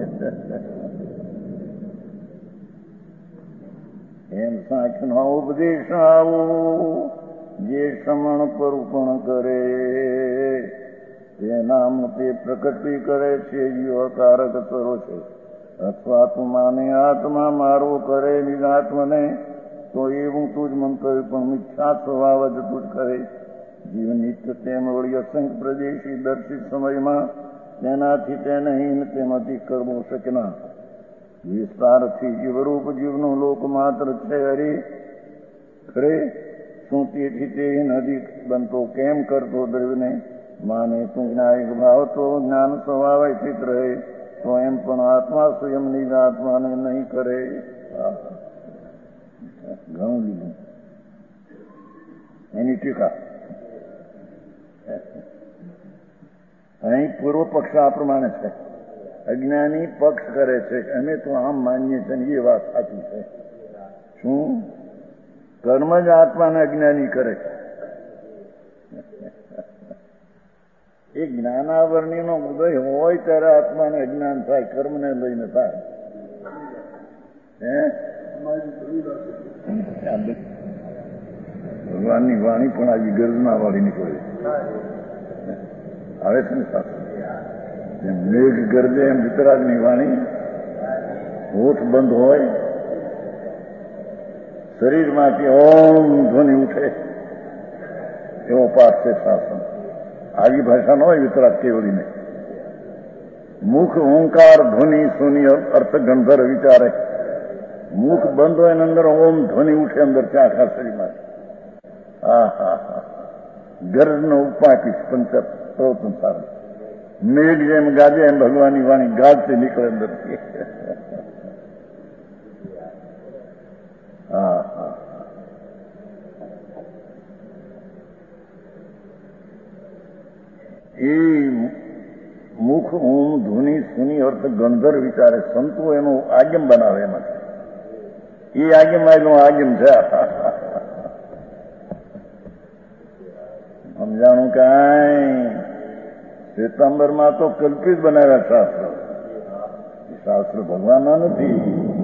એમ સાંખ્યનો ઉપદેશ આવો. જે સમણ પરુપણ કરે તે નામ તે પ્રકૃતિ કરે છે. જીવકારક સરો છે. અથવા તું માને આત્મા મારો કરે નિજાત્મને તો એવું તું જ મંતવ્ય પણ મિથ્યા સ્વભાવ જ તું જ કરે. જીવ નિત્ય તેમ વળી અસંખ્ય પ્રદેશી દર્શિત સમયમાં તેનાથી તેને હીન તેમાંથી કરવો શકના. વિસ્તારથી જીવરૂપ જીવનો લોક માત્ર છે. હરે ખરે શું તેથી તે નદી બનતો કેમ કરતો દ્રવ્યને માને તું જ્ઞાયક ભાવ તો જ્ઞાન સ્વભાવ સ્થિત રહે. તો એમ પણ આત્મા સ્વયં નિજ આત્માને નહીં કરે. ઘણું લીધું એની ટીકા. અહીં પૂર્વ પક્ષ આ પ્રમાણે છે. અજ્ઞાની પક્ષ કરે છે અમે તો આમ માનીએ છીએ એ વાત સાચી છે. શું કર્મ જ આત્માને અજ્ઞાની કરે છે. એ જ્ઞાનાવરણીનો ઉદય હોય ત્યારે આત્માને અજ્ઞાન થાય. કર્મને લઈને થાય. ભગવાનની વાણી પણ આવી ગર્જના વાળી નીકળે આવે છે ને સાથે. મેઘ ગરજે એમ વિતરાગની વાણી હોઠ બંધ હોય શરીરમાંથી ઓમ ધ્વનિ ઉઠે એવો પાઠ છે શાસન. આવી ભાષા ન હોય વિતરાગ કેવડીને. મુખ ઓંકાર ધ્વનિ સુની અર્થ ગંધર વિચારે. મુખ બંધ હોય અંદર ઓમ ધ્વનિ ઉઠે અંદર ત્યાં આખા શરીરમાં. હા હા હા, ગર્જનો ઉપાપીશ પંચ પ્રવતન સારું. મેઘ જેમ ગાજે એમ ભગવાનની વાણી ગાજતી નીકળે અંદરથી. હા હા, એ મુખ ઓમ ધ્વનિ સુની અર્થ ગંધર વિચારે. સંતો એનો આગમ બનાવે એમાં. એ આગમ આગમ છે. સમજાણું કાંઈ? શ્વેતાંબરમાં તો કલ્પિત બનાવ્યા શાસ્ત્ર. શાસ્ત્ર ભગવાનના નથી.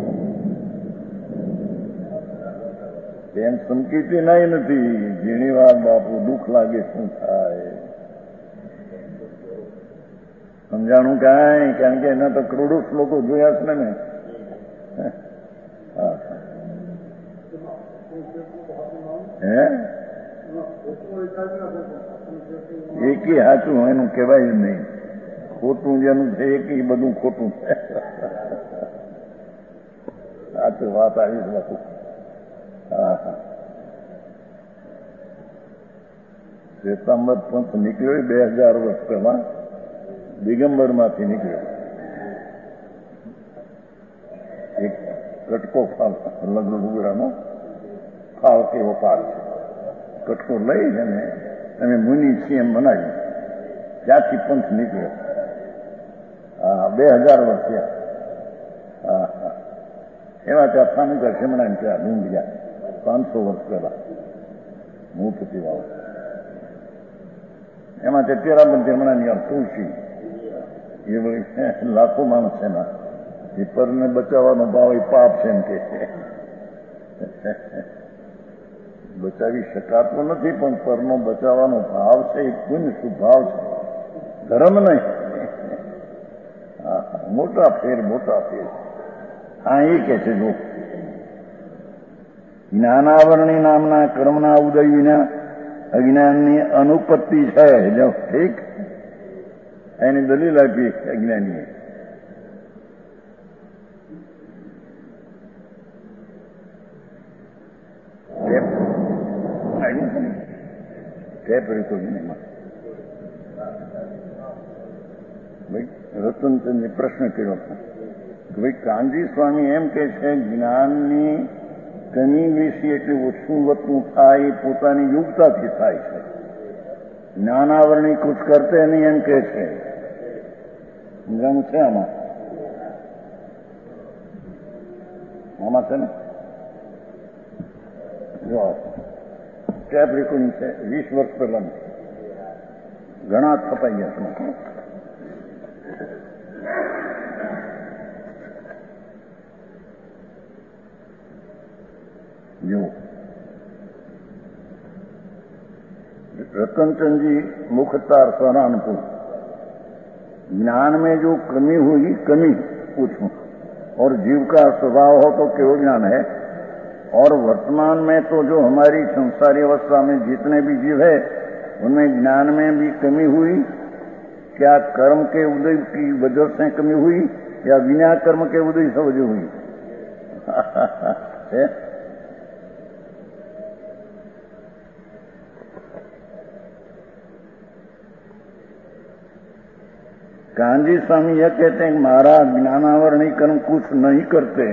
એમ સંકેતી નહીં નથી. ઘણી વાર બાપુ દુઃખ લાગે શું થાય. સમજાણું કાંઈ? કારણ કે એના તો કરોડો શ્લોકો જોયા છે ને. હે એકી સાચું એનું કહેવાય જ નહીં. ખોટું જેનું છે એકી બધું ખોટું છે. સાચું વાત આવી જ બાપુ. હા હા, શ્વેતાંબર પંથ નીકળ્યો 2000 વર્ષ પહેલા. દિગંબરમાંથી નીકળ્યો. એક કટકો ફાલ લગડુગરાનો ફાલ કેવો પાર છે. કટકો લઈ અને અમે મુનિ છીએ એમ બનાવી ત્યાંથી પંથ નીકળ્યો. હા, 2000 વર્ષ થયા. હા હા, એવા ત્યાં સ્થાનિક શમણા ત્યાં ડુંગળ્યા 500 વર્ષ પહેલા મૂર્તિ વાવ. એમાં તે તેરાબંધ હમણાંની તુલસી એ લાખો માણસ એના. એ પરને બચાવવાનો ભાવ એ પાપ છે એમ કે બચાવી શકાતો નથી, પણ પરનો બચાવવાનો ભાવ છે એ પુણ્ય સુભાવ છે, ધર્મ નહીં. મોટા ફેર. હા, એ કે છે જો જ્ઞાનાવરણી નામના કર્મના ઉદય વિના અજ્ઞાનની અનુપત્તિ છે. જો ઠીક એની દલીલ આપી અજ્ઞાનીએ. રતનચંદે પ્રશ્ન કર્યો હતો કે ભાઈ કાનજી સ્વામી એમ કે છે જ્ઞાનની કમી વિશે એટલું ઓછું વધતું થાય પોતાની યુક્તાથી થાય છે. જ્ઞાનાવરણી કુછ કરતે નહીં એમ કે છે. સમજાણું છે આમાં? છે ને જો ટેપ રેકોર્ડિંગ છે 20 વર્ષ પહેલાનું. ઘણા છપાઈ ગયા છે. जो रतनचंद जी मुखतार सहारनपुर। ज्ञान में जो कमी हुई, कमी पूछूं, और जीव का स्वभाव हो तो केवल ज्ञान है, और वर्तमान में तो जो हमारी संसारी अवस्था में जितने भी जीव है उनमें ज्ञान में भी कमी हुई। क्या कर्म के उदय की वजह से कमी हुई या बिना कर्म के उदय से वजह हुई? कांजी स्वामी यह कहते हैं महाराज ज्ञानावरणी कर्म कुछ नहीं करते।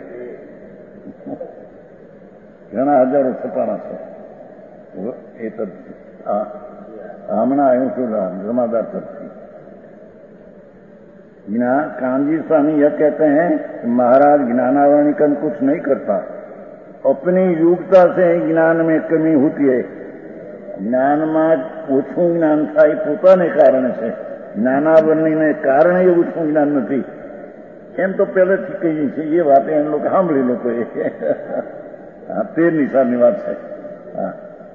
घना हजारों छपाना છે એ તો હમણાં આવ્યું છું જમાદાર તરફથી। कांजी स्वामी यह कहते हैं महाराज ज्ञानावरणी कर्म कुछ नहीं करता, अपनी योग्यता से ज्ञान में कमी होती है। ज्ञान में ओछું જ્ઞાન થાય પોતાને કારણે છે, જ્ઞાનાવરણીને કારણે એવું શું જ્ઞાન નથી એમ તો પહેલેથી કહીએ છીએ। એ વાત એમ લોકો સાંભળી લોકોએ। હા, 13 સાલની વાત છે। हाँ,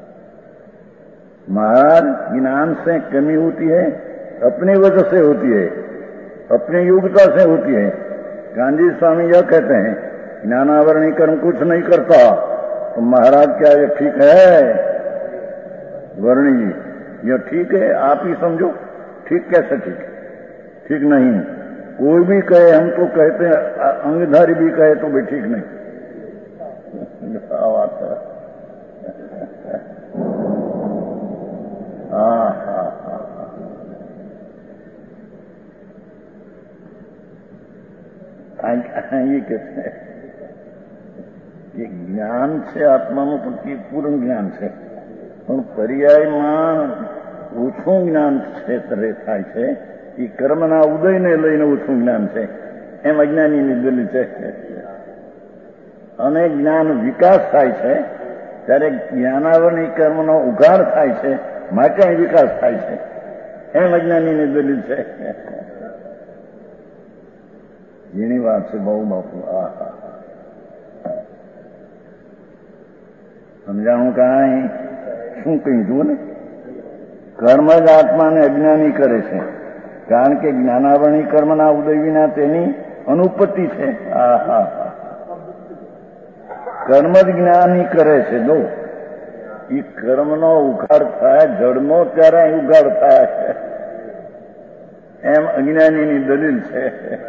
महाराज ज्ञान से कमी होती है, अपनी वजह से होती है, अपनी योग्यता से होती है। गांधी स्वामी यह कहते हैं ज्ञानावरणी कर्म कुछ नहीं करता, तो महाराज क्या ये ठीक है? वर्णी जी, ये ठीक है, आप ही समझो। ठीक कैसे ठीक? ठीक नहीं। कोई भी कहे, हम तो कहते हैं, अंगधारी भी कहे तो भी ठीक नहीं। क्या बात है। हाँ हाँ हाँ, ये कहते हैं કે જ્ઞાન છે આત્માનું પૂર્ણ જ્ઞાન છે, પણ પર્યાયમાં ઓછું જ્ઞાન ક્ષેત્રે થાય છે. એ કર્મના ઉદયને લઈને ઓછું જ્ઞાન છે, એમ અજ્ઞાનીની દલીલ છે. અને જ્ઞાન વિકાસ થાય છે ત્યારે જ્ઞાનાવરણી કર્મનો ઉઘાડ થાય છે, માટે વિકાસ થાય છે, એમ અજ્ઞાનીની દલીલ છે. જેની વાત છે બહુ બાપુ. આ સમજાણું કાંઈ? શું કહ્યું જુઓ ને, કર્મ જ આત્માને અજ્ઞાની કરે છે, કારણ કે જ્ઞાનાવરણી કર્મના ઉદય વિના તેની અનુપત્તિ છે. કર્મ જ જ્ઞાની કરે છે. જો એ કર્મનો ઉઘાડ થાય, જળનો ત્યારે ઉઘાડ થાય છે, એમ અજ્ઞાનીની દલીલ છે.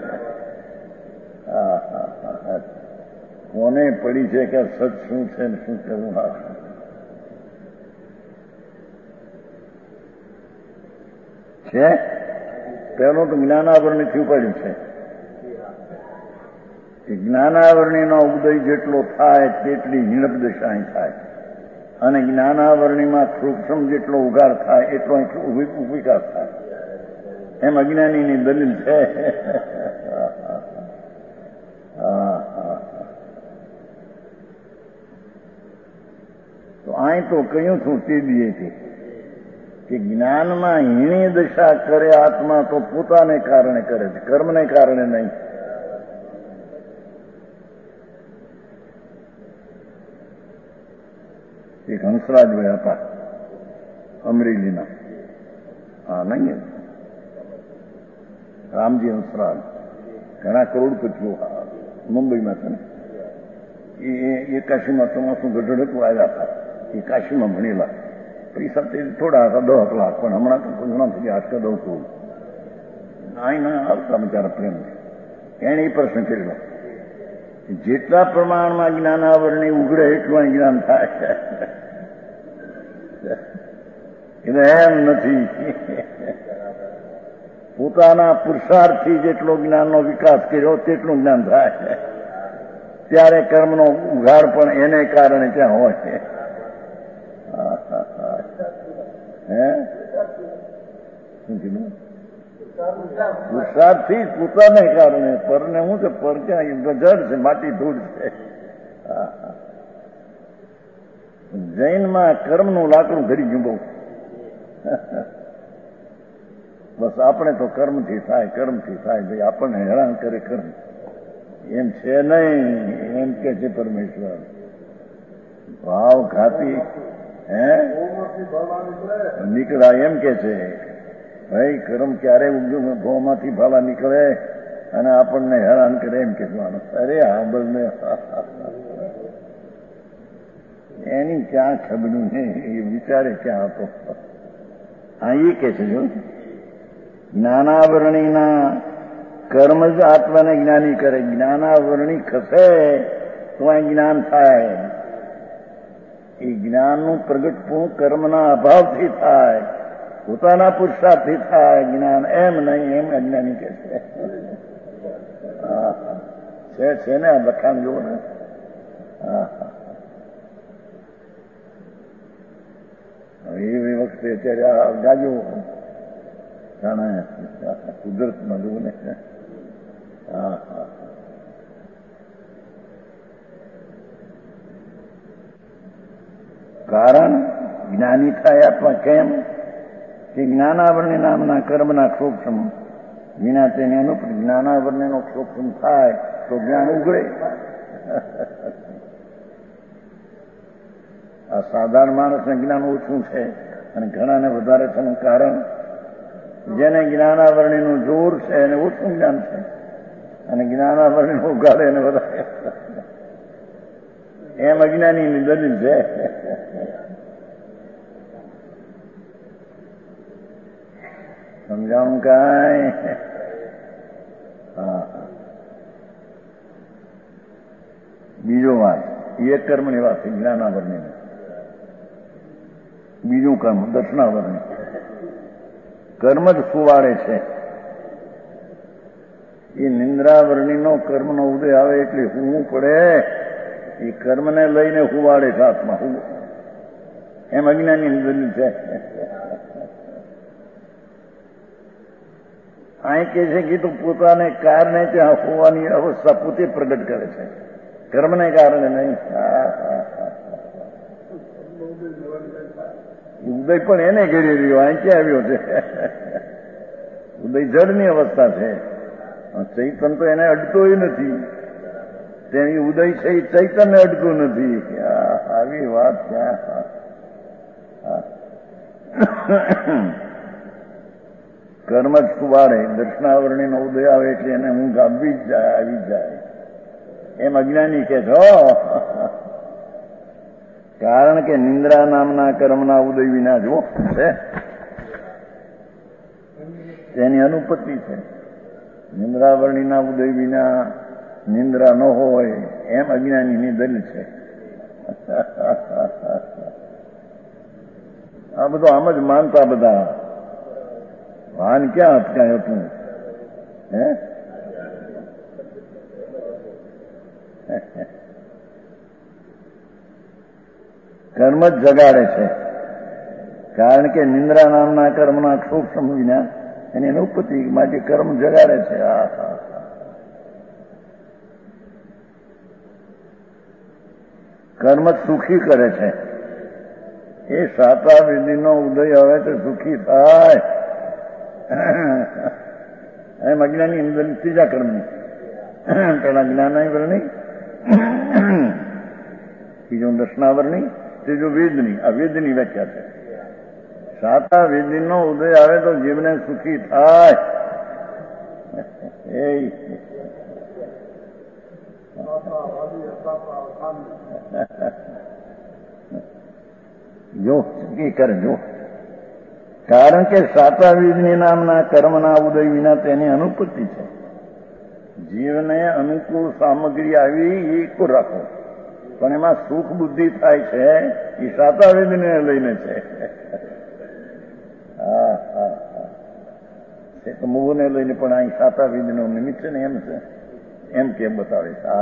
કોને પડી છે કે સચ શું છે ને શું કરવું? છે પેલું તો જ્ઞાનાવરણીથી ઉપાડ્યું છે. જ્ઞાનાવરણીનો ઉદય જેટલો થાય તેટલી હિણપ દશા થાય, અને જ્ઞાનાવરણીમાં સૂક્ષ્મ જેટલો ઉઘાડ થાય એટલો વિકાસ થાય, એમ અજ્ઞાનીની દલીલ છે. તો અહીં તો કહ્યું છું તે દીએથી કે જ્ઞાનમાં હીણી દશા કરે આત્મા તો પોતાને કારણે કરે છે, કર્મને કારણે નહીં. એક હંસરાજભાઈ હતા અમરેલીના, હા નહીં, રામજી હંસરાજ, ઘણા કરોડપતિઓ મુંબઈમાં છે ને. એ કાશીમાં ચોમાસું ગઢડતું આવ્યા હતા, એ કાશીમાં ભણેલા. પૈસા તે થોડા હતા, 10 લાખ, પણ હમણાં તો ઘણા થઈ ગયા, 8 કે 10 કરોડ. ના આવતા બિચારા પ્રેમ. એને એ પ્રશ્ન કરેલો, જેટલા પ્રમાણમાં જ્ઞાનાવરણી ઉઘડે એટલું જ્ઞાન થાય. એટલે એમ નથી, પોતાના પુરુષાર્થથી જેટલો જ્ઞાનનો વિકાસ કર્યો તેટલું જ્ઞાન થાય. ત્યારે કર્મનો ઉઘાડ પણ એને કારણે ત્યાં હોય. શું કીધું? પુરુષાર્થથી પોતાને કારણે. પરને શું છે? પર ક્યાં જડ છે, માટી ધૂળ છે. જૈનમાં કર્મનું લાકડું ઘડી ગયું બહુ. બસ આપણે તો કર્મથી થાય, કર્મથી થાય. ભાઈ આપણને હેરાન કરે કર્મ, એમ છે નહીં, એમ કે છે પરમેશ્વર. ભાવ ઘાતી નીકળા એમ કે છે. ભાઈ કર્મ ક્યારે ઉગ્યું? ભાવમાંથી ભાલા નીકળે અને આપણને હેરાન કરે, એમ કહેવાનું. અરે હા બને એની ક્યાં ખબરું ને, એ વિચારે ક્યાં હતો. હા એ કે છે, જો જ્ઞાનાવરણીના કર્મ જ આત્માને જ્ઞાની કરે. જ્ઞાનાવરણી ખસે તો આ જ્ઞાન થાય. એ જ્ઞાનનું પ્રગટપણું કર્મના અભાવથી થાય, પોતાના પુરુષાર્થથી થાય જ્ઞાન. એમ નહીં, એમ અજ્ઞાની કે છે ને આ લખાણ જુઓ ને. એ વખતે અત્યારે ગાજો જાણે કુદરતમાં જુઓ ને. કારણ જ્ઞાની થાય આત્મા કેમ? કે જ્ઞાનાવરણી નામના કર્મના ક્ષોક્ષમ વિના તેને અનુપ જ્ઞાનાવરણીનો ક્ષોક્ષમ થાય તો જ્ઞાન ઉઘડે. આ સાધારણ માણસને જ્ઞાન ઓછું છે અને ઘણાને વધારે છે. કારણ જેને જ્ઞાનાવરણીનું જોર છે એને ઓછું જ્ઞાન છે, અને જ્ઞાનાવરણીનું ઉઘાડે એને વધારે. એમ અજ્ઞાનીની દલીલ છે. સમજાણું કાંઈ? હા. બીજો વાત એક કર્મની વાત છે, જ્ઞાનાવરની. બીજું કર્મ દર્શનાવરની. કર્મ જ સુવાડે છે. એ નિંદ્રાવર્ણીનો કર્મનો ઉદય આવે એટલે હું પડે, એ કર્મને લઈને હુવાડે છે આત્મા. એમ અજ્ઞાની દલીલ છે. અહીં કે છે કે તું પોતાને કારણે ત્યાં હોવાની અવસ્થા પોતે પ્રગટ કરે છે, કર્મને કારણે નહીં. ઉદય પણ એને ઘેરી રહ્યો, અહીં ક્યાં આવ્યો છે? ઉદય જડની અવસ્થા છે, ચૈતન તો એને અડતોય નથી. તેની ઉદય છે એ ચૈતનને અડતું નથી. આવી વાત ક્યાં? કર્મ જ સુવાડે. દર્શનાવરણીનો ઉદય આવે એટલે એને ઊંઘ આવી જ જાય, આવી જાય. એમ અજ્ઞાની કે છો. કારણ કે નિંદ્રા નામના કર્મના ઉદય વિના જો છે તેની અનુપત્તિ છે. નિંદ્રાવર્ણીના ઉદય વિના નિંદ્રા ન હોય એમ અજ્ઞાનીની દલીલ છે. આ બધું આમ જ માનતા બધા. ભાન ક્યાં અટકાય હતું? હે? કર્મ જ જગાડે છે. કારણ કે નિંદ્રા નામના કર્મના સૂક્ષ્મ વિના એની અનુપત્તિ માટે કર્મ જગાડે છે. કર્મ જ સુખી કરે છે. એ સાતા વિધિનો ઉદય આવે તો સુખી થાય. એમ અજ્ઞાની અંદર ત્રીજા કર્મની. પેલા જ્ઞાનાવરની, બીજું દર્શનાવરની, ત્રીજું વેદની. આ વેદની વ્યાખ્યા છે. સાતા વેદીનો ઉદય આવે તો જીવને સુખી થાય. જો સુખી કરે જો. કારણ કે સાતા વિધની નામના કર્મના ઉદય વિના તેની અનુપત્તિ છે. જીવને અનુકૂળ સામગ્રી આવી એ કો રાખો, પણ એમાં સુખ બુદ્ધિ થાય છે એ સાતા વિધને લઈને છે. મોહને લઈને પણ અહીં સાતા વિધનો નિમિત્ત છે ને, એમ છે. એમ કેમ બતાવે છે.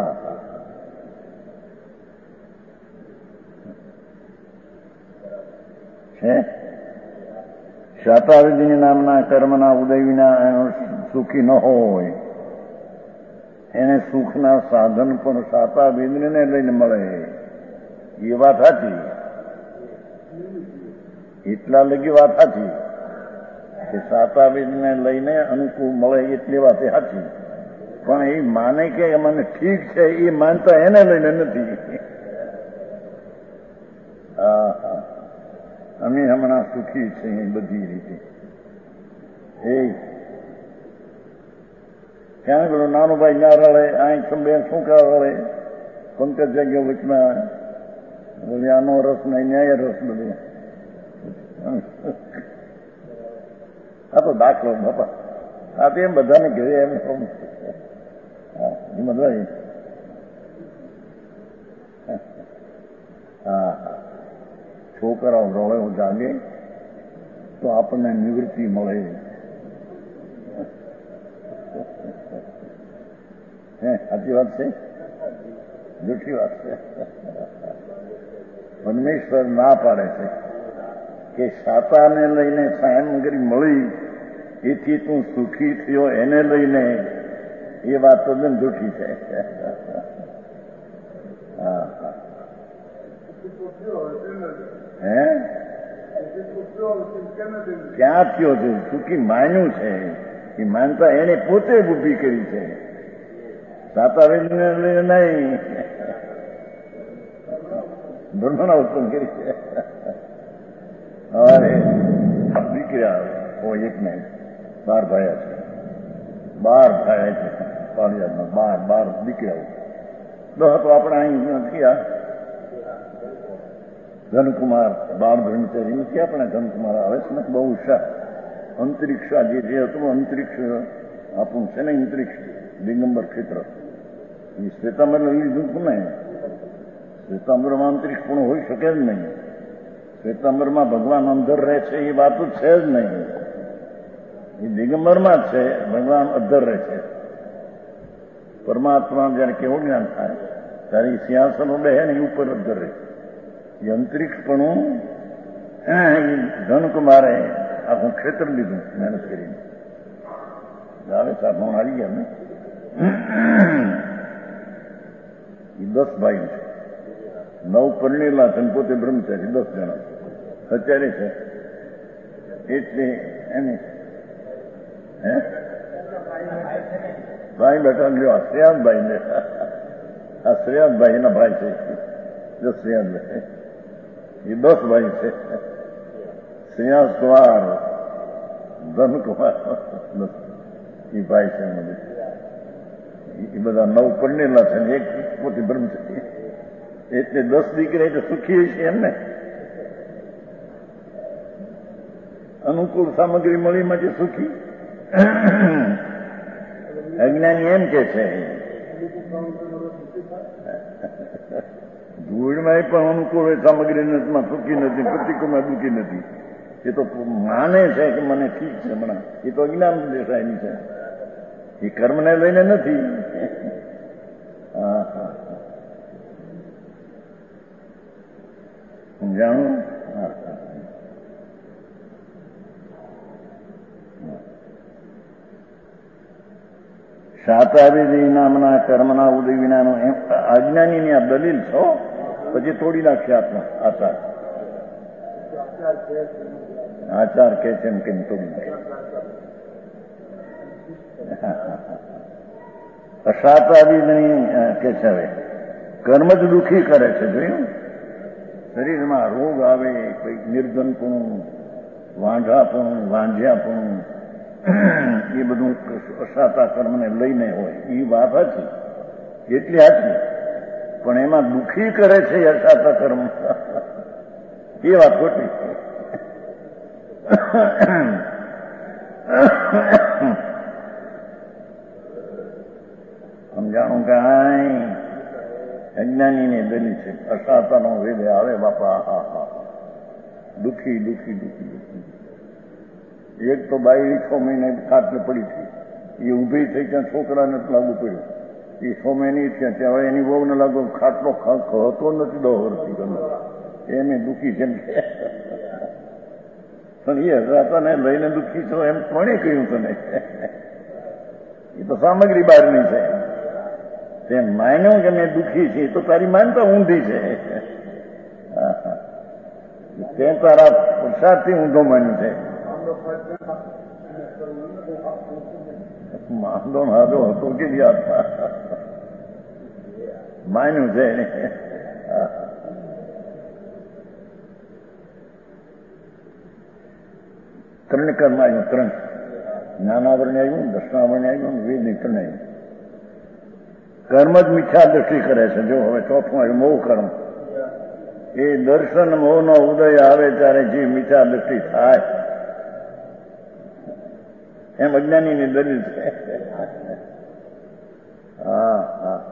છે શાતાવિધિની નામના કર્મના ઉદય વિના સુખી ન હોય. એને સુખના સાધન પણ શાતાવિધિને લઈને મળે. એ વાત સાચી. એટલા લગી વાત સાચી કે શાતાવિધિને લઈને અનુકૂળ મળે એટલી વાત સાચી. પણ એ માને કે મને ઠીક છે એ માનતા એને લઈને નથી. અમે હમણાં સુખી છીએ બધી રીતે. ક્યાં પેલો નાનો ભાઈ ના રડે, અહીં સંબેન શું કરવા રડે, પંકજ જગ્યા વચમાં બોલી આનો રસ નહીં, ન્યાય રસ બધું. આ તો દાખલો બાપા. આ તો એમ બધાને ઘરે એમ મજા. છોકરાઓ રોળે જાગે તો આપણને નિવૃત્તિ મળે. સાચી વાત છે? જૂઠી વાત છે? પરમેશ્વર ના પાડે છે કે સાતાને લઈને સામગ્રી મળી એથી તું સુખી થયો, એને લઈને. એ વાત તદ્દન જૂઠી છે. ક્યાં થયો છે? સુખી માન્યું છે. એ માનતા એને પોતે ઊભી કરી છે, સાતાવેલીને લઈને નહીં. બ્રહ્મના ઉત્પન્ન કરી છે. અરે દીકરા હોય એક નહીં, 12 ભાયા છે. 12 ભાયા છે પાળિયાદમાં. 12 દીકરાઓ. 10 તો આપણે અહીં નથી. ધનકુમાર બાળ બ્રહ્મચારી નથી આપણે ધનકુમાર આવે છે ને બહુ ઉષા અંતરિક્ષા જે હતું અંતરિક્ષ આપણું છે ને અંતરિક્ષ દિગંબર ક્ષેત્ર એ શ્વેતાંબર લીધું હતું ને શ્વેતાંબરમાં અંતરિક્ષ પણ હોઈ શકે જ નહીં. શ્વેતાંબરમાં ભગવાન અંદર રહે છે એ વાત છે જ નહીં. એ દિગંબરમાં જ છે ભગવાન અધર રહે છે. પરમાત્મા જયારે કેવું જ્ઞાન થાય ત્યારે એ સિંહાસનો બેહે ને એ ઉપર અધર રહે. એ અંતરિક્ષપણું ધનકુમારે આખું ક્ષેત્ર લીધું મહેનત કરીને. આવે સાહેબ આવી ગયા ને એ 10 ભાઈ છે. 9 પરણેલા છે પોતે બ્રહ્મચારી 10 જણા અત્યારે છે. એટલે એને ભાઈ બેઠા લ્યો શ્રેયાસભાઈ ને આ શ્રેયાસભાઈ એના ભાઈ છે. જો શ્રેયાસભાઈ એ 10 ભાઈ છે. શ્રેયાસ કુમાર ધનકુમાર એ ભાઈ છે. એ બધા 9 પરણેલા છે ને એક પોતે બ્રહ્મચારી. એટલે 10 દીકરા એટલે સુખી છે એમને અનુકૂળ સામગ્રી મળી માટે સુખી. અજ્ઞાની એમ કે છે ધૂળમાં પણ અનુકૂળ સામગ્રી નથી, સુખી નથી, પ્રતિકૂળમાં દુઃખી નથી. એ તો માને છે કે મને ઠીક છે હમણાં. એ તો અજ્ઞાન દેખાયની છે. એ કર્મને લઈને નથી. જાણું શાતાવિધિ નામના કર્મના ઉદય વિનાનો એમ અજ્ઞાનીની આ દલીલ છો. પછી તોડી નાખશે આપણા આચાર. આચાર કે છે એમ કેમ તોડી નાખે. અશાતાવિધિ કે છે હવે કર્મ જ દુઃખી કરે છે. જોયું શરીરમાં રોગ આવે, કંઈક નિર્ધનપણું, વાંઢાપણું, વાંઝ્યાપણું, એ બધું અસાતા કર્મને લઈને હોય. એ વાત હતી એટલી હતી. પણ એમાં દુઃખી કરે છે અસાતા કર્મ એ વાત ખોટી. સમજાણું કાંઈ અજ્ઞાનીની દલીલ છે. અસાતાનો વેદ આવે બાપા. હા હા દુઃખી દુઃખી દુઃખી દુઃખી. એક તો બાઈ 6 મહિને ખાટલે પડી હતી. એ ઊભી થઈ ત્યાં છોકરાને લાગુ પડ્યું. એ 6 મહિને ત્યાં હવે એની બહુને લાગુ ખાટલો હતો નથી 10 વર્ષથી ગમે એને દુઃખી છે. પણ એ હજાતાને લઈને દુઃખી છો એમ કોણે કહ્યું તને? એ તો સામગ્રી બહારની છે. તે માન્યું કે મેં દુઃખી છે તો તારી માનતા ઊંધી છે. તે તારા પુરુષાર્થથી ઊંધો માન્યું છે. માંદો નાદો હતો કે માન્યું છે. ત્રણ કર્મ આવ્યું. 3 જ્ઞાનાવરણ આવ્યું, દર્શનાવરણ આવ્યું, વેદની 3 આવ્યું. કર્મ જ મિથ્યા દ્રષ્ટિ કરે છે. જો હવે 4થું આવ્યું મોહ કર્મ. એ દર્શન મોહનો ઉદય આવે ત્યારે જે મિથ્યા દ્રષ્ટિ થાય એમ અજ્ઞાનીની દલીલ છે. હા હા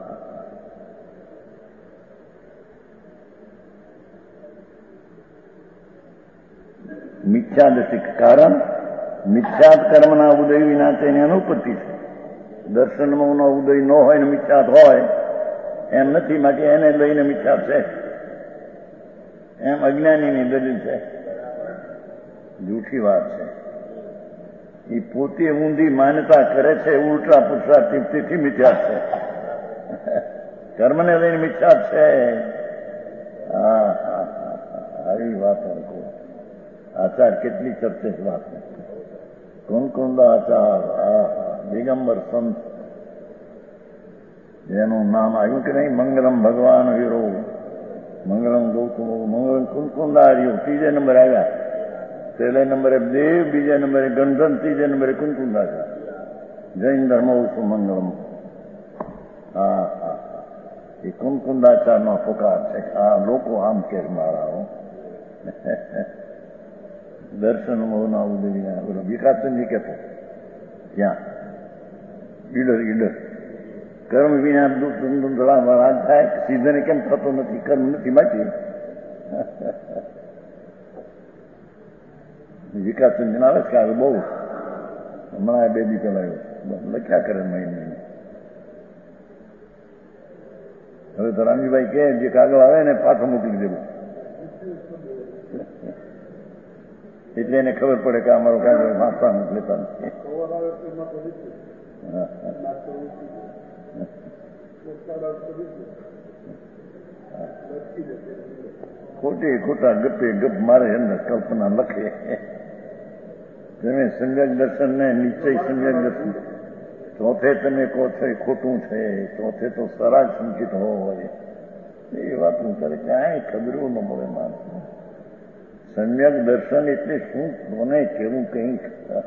મિથ્યા દ્રષ્ટિ કારણ મિથ્યાત કર્મના ઉદય વિના તેની અનુપત્તિ છે. દર્શનનો ઉદય ન હોય ને મિથ્યાત હોય એમ નથી. માટે એને લઈને મિથ્યાત છે એમ અજ્ઞાનીની દલીલ છે. જૂઠી વાત છે. એ પોતે ઊંધી માન્યતા કરે છે. ઉલટા પુરુષાર્થી તેથી મિથ્યાત છે. કર્મને લઈને મિથ્યાત છે. હા હા આવી વાત. આચાર કેટલી ચર્ચે વાત. કુંકુંદા આચાર દિગંબર સંત જેનું નામ આવ્યું કે નહીં મંગલમ ભગવાન વીરો, મંગલમ ગૌતમ, મંગલમ કુંકુંદાર્યો. 3 નંબર આવ્યા. પહેલા નંબરે દેવ, બીજા નંબરે ગંધન, 3 નંબરે કુંકુંદાચાર. જૈન ધર્મ મંગલમ. હા હા એ કુંકુંદાચારનો પુકાર છે. આ લોકો આમ કે મારા દર્શન મોહના ઉદય બોલો વિકાસચંદજી કહેતો ત્યાં ઈડર કર્મ વિના ધંધળામાં રાજ થાય સીધને કેમ થતો નથી કર્મ નથી માટે વિકાસચંદજી આવે છે કે બહુ હમણાં 2 દી પહેલા લખ્યા કરે મહિને. હવે તો રામજીભાઈ કે જે કાગળ આવે ને પાછો મોકલી દેવું એટલે એને ખબર પડે કે અમારો કાગળ વાંચતા લેતા નથી. ખોટા ગપે ગપ મારે અંદર કલ્પના લખે. તમે સમ્યક દર્શન ને નિશ્ચય સમ્યક દર્શન ચોથે તમે કહો છો એ ખોટું છે, ચોથે તો સરાજ સંકિત હોય એ વાતનું કરે ક્યાંય ખબરું ન મળે માણસ. સમ્યક દર્શન એટલે શું કોને કેવું કંઈક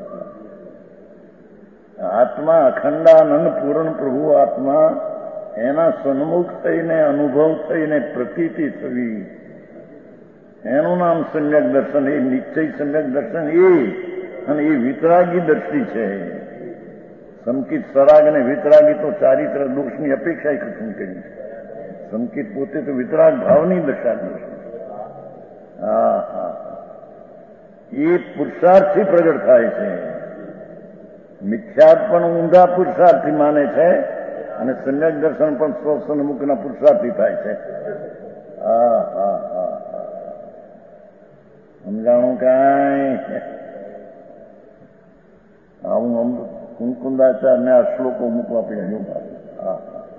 આત્મા અખંડાનંદ પૂર્ણ પ્રભુ આત્મા એના સન્મુખ થઈને અનુભવ થઈને પ્રતીતિ થવી એનું નામ સમ્યક દર્શન. એ નિશ્ચય સમ્યક દર્શન અને એ વિતરાગી દ્રષ્ટિ છે. સંકિત સરાગ અને વિતરાગી તો ચારિત્ર દોષની અપેક્ષા કથન કરી છે. સંકિત પોતે તો વિતરાગ ભાવની દશા છે. એ પુરુષાર્થથી પ્રગટ થાય છે. મિથ્યાત પણ ઊંધા પુરુષાર્થથી માને છે અને સમ્યક દર્શન પણ સ્વસન્મુખના પુરુષાર્થથી થાય છે. સમજાણું કાંઈ આવું કુંકુંદાચાર્યને આ શ્લોકો મૂકવા પડ્યા.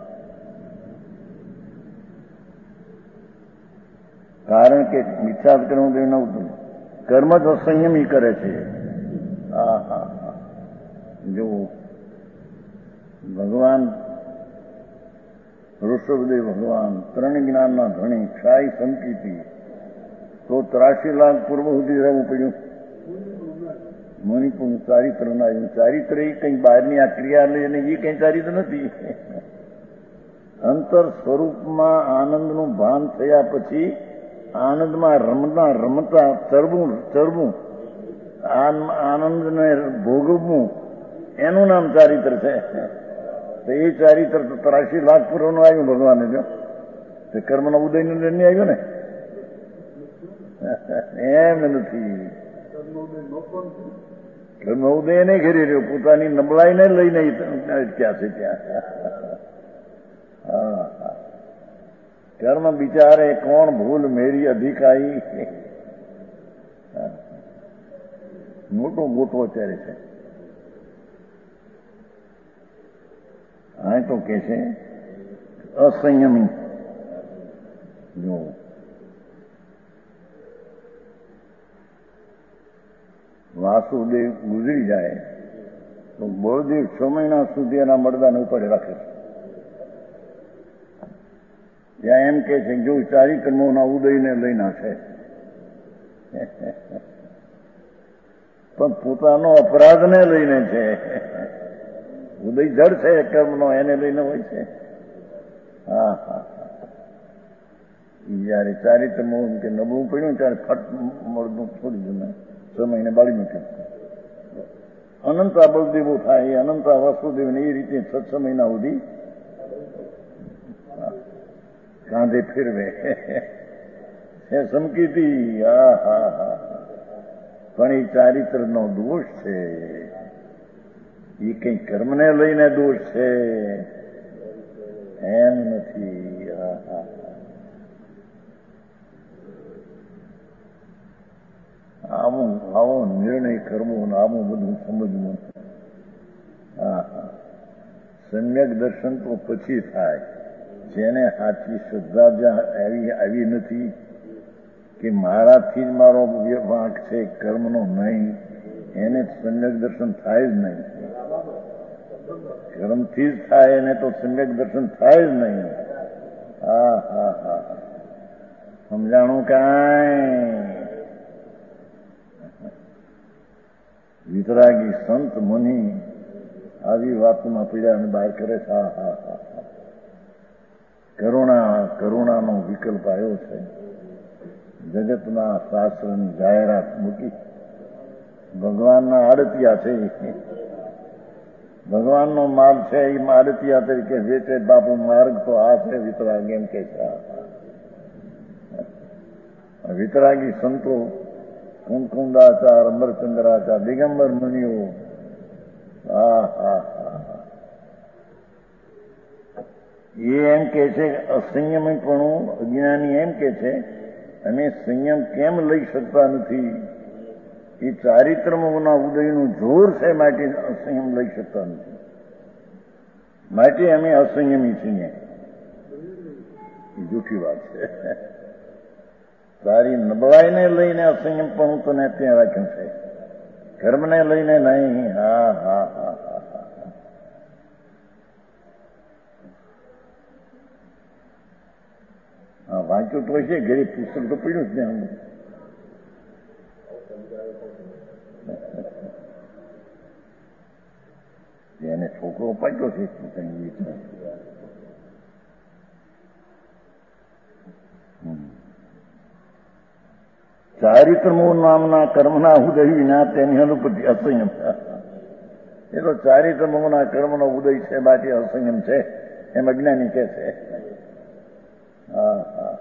કારણ કે મિથ્યાત કરવું તો નહોતું, કર્મ જ સંયમી કરે છે. જો ભગવાન ઋષભદેવ ભગવાન 3 જ્ઞાનના ધણી ક્ષાય સંકિતિ તો 83 લાખ પૂર્વ સુધી રહેવું પડ્યું. મણિપુર ચારિત્ર ના આવ્યું. ચારિત્ર એ કઈ બહારની આ ક્રિયા લઈને એ કઈ ચારિત્ર નથી. અંતર સ્વરૂપમાં આનંદનું ભાન થયા પછી આનંદમાં રમતા ચરવું આનંદને ભોગવવું એનું નામ ચારિત્ર છે. તો એ ચારિત્ર તો 83 લાખ પૂર્વનું આવ્યું ભગવાને. જો તે કર્મનો ઉદયનું નહીં આવ્યું ને એમ નથી. કર્મ ઉદય નહીં ઘેરી રહ્યો, પોતાની નબળાઈને લઈને અટક્યા છે ત્યાં. કર્મ બિચારે કોણ ભૂલ મેરી અધિકારી મોટો અત્યારે છે. આ તો કે છે અસંયમી. જો વાસુદેવ ગુજરી જાય તો બળદેવ 6 મહિના સુધી એના મરદાને ઉપાડે રાખે છે. ત્યાં એમ કે છે જો ચારી કર્મોના ઉદયને લઈને છે પણ પોતાનો અપરાધને લઈને છે. ઉદય જડ છે કર્મનો, એને લઈને હોય છે. જયારે ચારિત્રમો કે નબળું પડ્યું ત્યારે ફટ મળતું છોડી દઉં 6 મહિને બાળી મૂક્યું. અનંતા બળદેવો થાય, અનંતા વાસુદેવને એ રીતે 6 મહિના સુધી કાંધે ફેરવે છે સંકિતિ. પણ એ ચારિત્રનો દોષ છે, એ કઈ કર્મને લઈને દોષ છે એમ નથી. આવો નિર્ણય કરવો ને આવું બધું સમજવું. સમ્યક દર્શન તો પછી થાય. જેને સાચી શ્રદ્ધા જ્યાં આવી નથી કે મારાથી જ મારો વાંક છે કર્મનો નહીં, એને સમ્યક દર્શન થાય જ નહીં. કર્મથી જ થાય એને તો સમ્યક દર્શન થાય જ નહીં. સમજાણું કાંઈ? વિતરાગી સંત મુનિ આવી વાતમાં પીડાને બહાર કરે છે. કરુણાનો વિકલ્પ આવ્યો છે. જગતના શાસ્ત્રની જાહેરાત મૂકી. ભગવાનના આડતિયા છે, ભગવાનનો માલ છે, એ આડતિયા તરીકે વેચે. બાપુ માર્ગ તો આ છે, વિતરાગ એમ કે છે. વિતરાગી સંતો કુમકુંદાચાર, અમરચંદ્રાચાર, દિગંબર મુનિઓ, એ એમ કે છે અસંયમીપણું, અજ્ઞાની એમ કે છે અમે સંયમ કેમ લઈ શકતા નથી? એ ચારિત્રમના ઉદયનું જોર છે, માટે અસંયમ લઈ શકતા નથી, માટે અમે અસંયમી છીએ. એ જૂઠી વાત છે. તારી નબળાઈને લઈને અસંયમપણું તને ત્યાં રાખ્યું છે, કર્મને લઈને નહીં. હા હા હા હા હા, વાંચ્યું તો છે, ઘરે પુસ્તક તો પડ્યું જ ને. એને છોકરો પાડ્યો છે. ચારિત્રમો નામના કર્મના ઉદય વિના તેની અનુપતિ અસંયમ. એ તો ચારિત્રમોના કર્મનો ઉદય છે, માટે અસંયમ છે, એમ અજ્ઞાની કે છે. હા હા,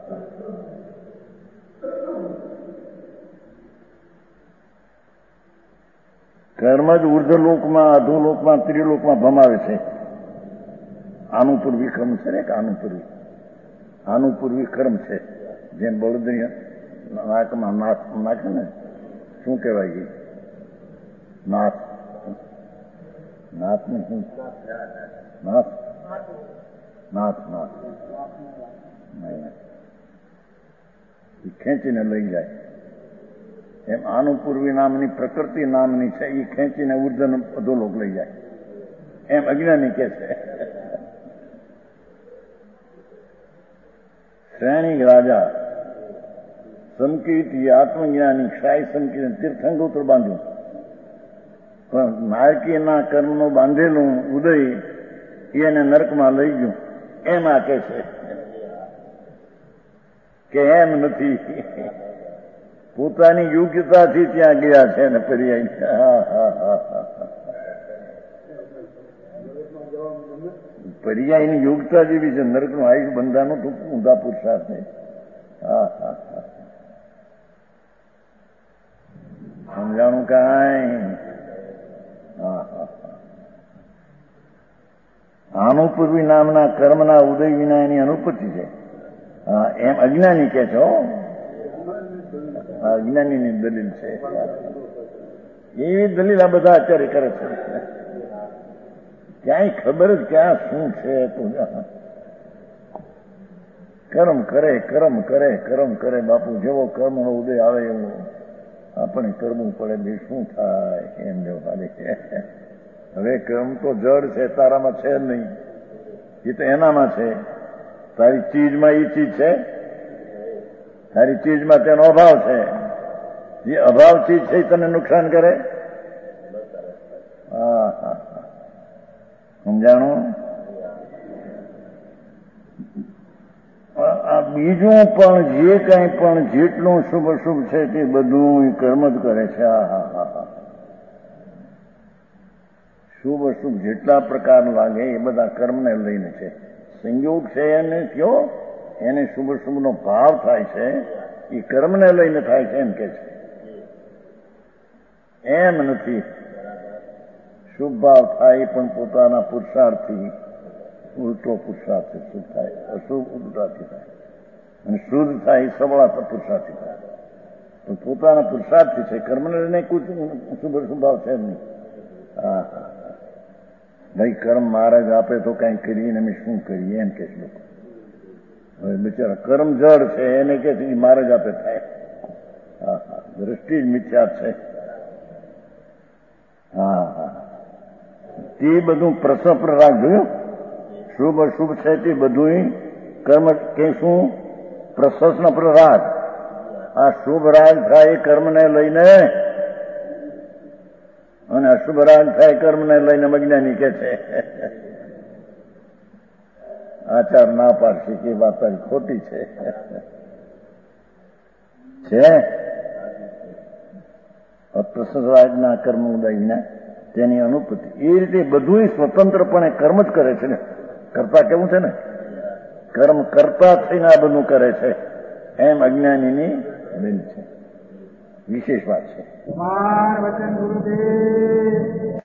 કર્મ જ ઉર્ધ્વલોકમાં, અધોલોકમાં, ત્રિલોકમાં ભમાવે છે. આનું પૂર્વી કર્મ છે ને, આનું પૂર્વી કર્મ છે. જેમ બળદની નાકમાં નાખે ને, શું કહેવાય? નાથ. નાથ ને શું? નાથ નાથ નાથ ખેંચીને લઈ જાય. એમ આનું પૂર્વી નામની પ્રકૃતિ નામની છે, એ ખેંચીને ઉર્ધ્વ અધોલોક લઈ જાય, એમ અજ્ઞાની કે છે. શ્રેણી રાજા સંકિત આત્મજ્ઞાની ક્ષાય સંકિત તીર્થંગોત્ર બાંધ્યું, પણ નારકીના કર્મનો બાંધેલું ઉદય એને નરકમાં લઈ ગયું, એમ આ કે છે કે એમ નથી. પોતાની યોગ્યતાથી ત્યાં ગયા છે ને પર્યાય. હા હા હા હા, પર્યાયની યોગ્યતા જેવી છે. નરકનું આયુષ બંધાનું તો ઊંધા પુરુષાર્થ છે. હા હા હા, સમજાણું કાંઈ? હા હા, આનુપૂર્વી નામના કર્મના ઉદય વિના એની અનુપતિ છે. હા, એમ અજ્ઞાની કે છો. અજ્ઞાનીની દલીલ છે. એવી દલીલ આ બધા આચાર્ય કરે છે. ક્યાંય ખબર જ ક્યાં શું છે? તો કર્મ કરે, કર્મ કરે, કર્મ કરે. બાપુ જેવો કર્મનો ઉદય આવે એવો આપણે કરવું પડે. બે શું થાય એમ જો ખાલી. હવે કર્મ તો જડ છે, તારામાં છે નહીં, એ તો એનામાં છે. તારી ચીજમાં એ ચીજ છે, તારી ચીજમાં તેનો અભાવ છે. જે અભાવ ચીજ છે એ તને નુકસાન કરે. હા હા, સમજાણું? આ બીજું પણ જે કંઈ પણ જેટલું શુભ અશુભ છે તે બધું કર્મ જ કરે છે. હા હા હા હા, શુભ અશુભ જેટલા પ્રકાર લાગે એ બધા કર્મને લઈને છે. સંયોગ છે એને થયો, એને શુભ અશુભનો ભાવ થાય છે, એ કર્મને લઈને થાય છે એમ કે છે. એમ નથી. શુભ ભાવ થાય પણ પોતાના પુરુષાર્થથી ઉલટો પુરુષાર્થ શુભ થાય, અશુભ ઉલટાથી થાય, અને શુદ્ધ થાય સબળા પુરુષાર્થી થાય. તો પોતાના પુરુષાર્થથી છે, કર્મને લઈને કોઈ શુભ અશુભ ભાવ છે નહીં. હા હા, ભાઈ કર્મ મહારાજ આપે તો કઈ કરીએ ને અમે શું કરીએ એમ કે છે. હવે બિચારા કર્મ જડ છે, એને કે છે મહારાજ આપે થાય. હા હા, દ્રષ્ટિ જ મિથ્યા છે. હા હા, તે બધું પ્રસવ રાગ જોયું. શુભ અશુભ છે તે બધું કર્મ કે શું? પ્રશસ્ન પ્રરાગ. આ શુભ રાગ થાય કર્મને લઈને, અને અશુભ રાગ થાય કર્મને લઈને અજ્ઞાની કે છે. આચાર ના પાડશે કે વાત તારી ખોટી છે. છે પ્રસરાજના કર્મ ઉદયના તેની અનુભૂતિ. એ રીતે બધું સ્વતંત્રપણે કર્મ જ કરે છે ને. કરતા કેવું છે ને, કર્મ કરતા થઈને આ બધું કરે છે, એમ અજ્ઞાનીની બેન છે. વિશેષ વાત છે.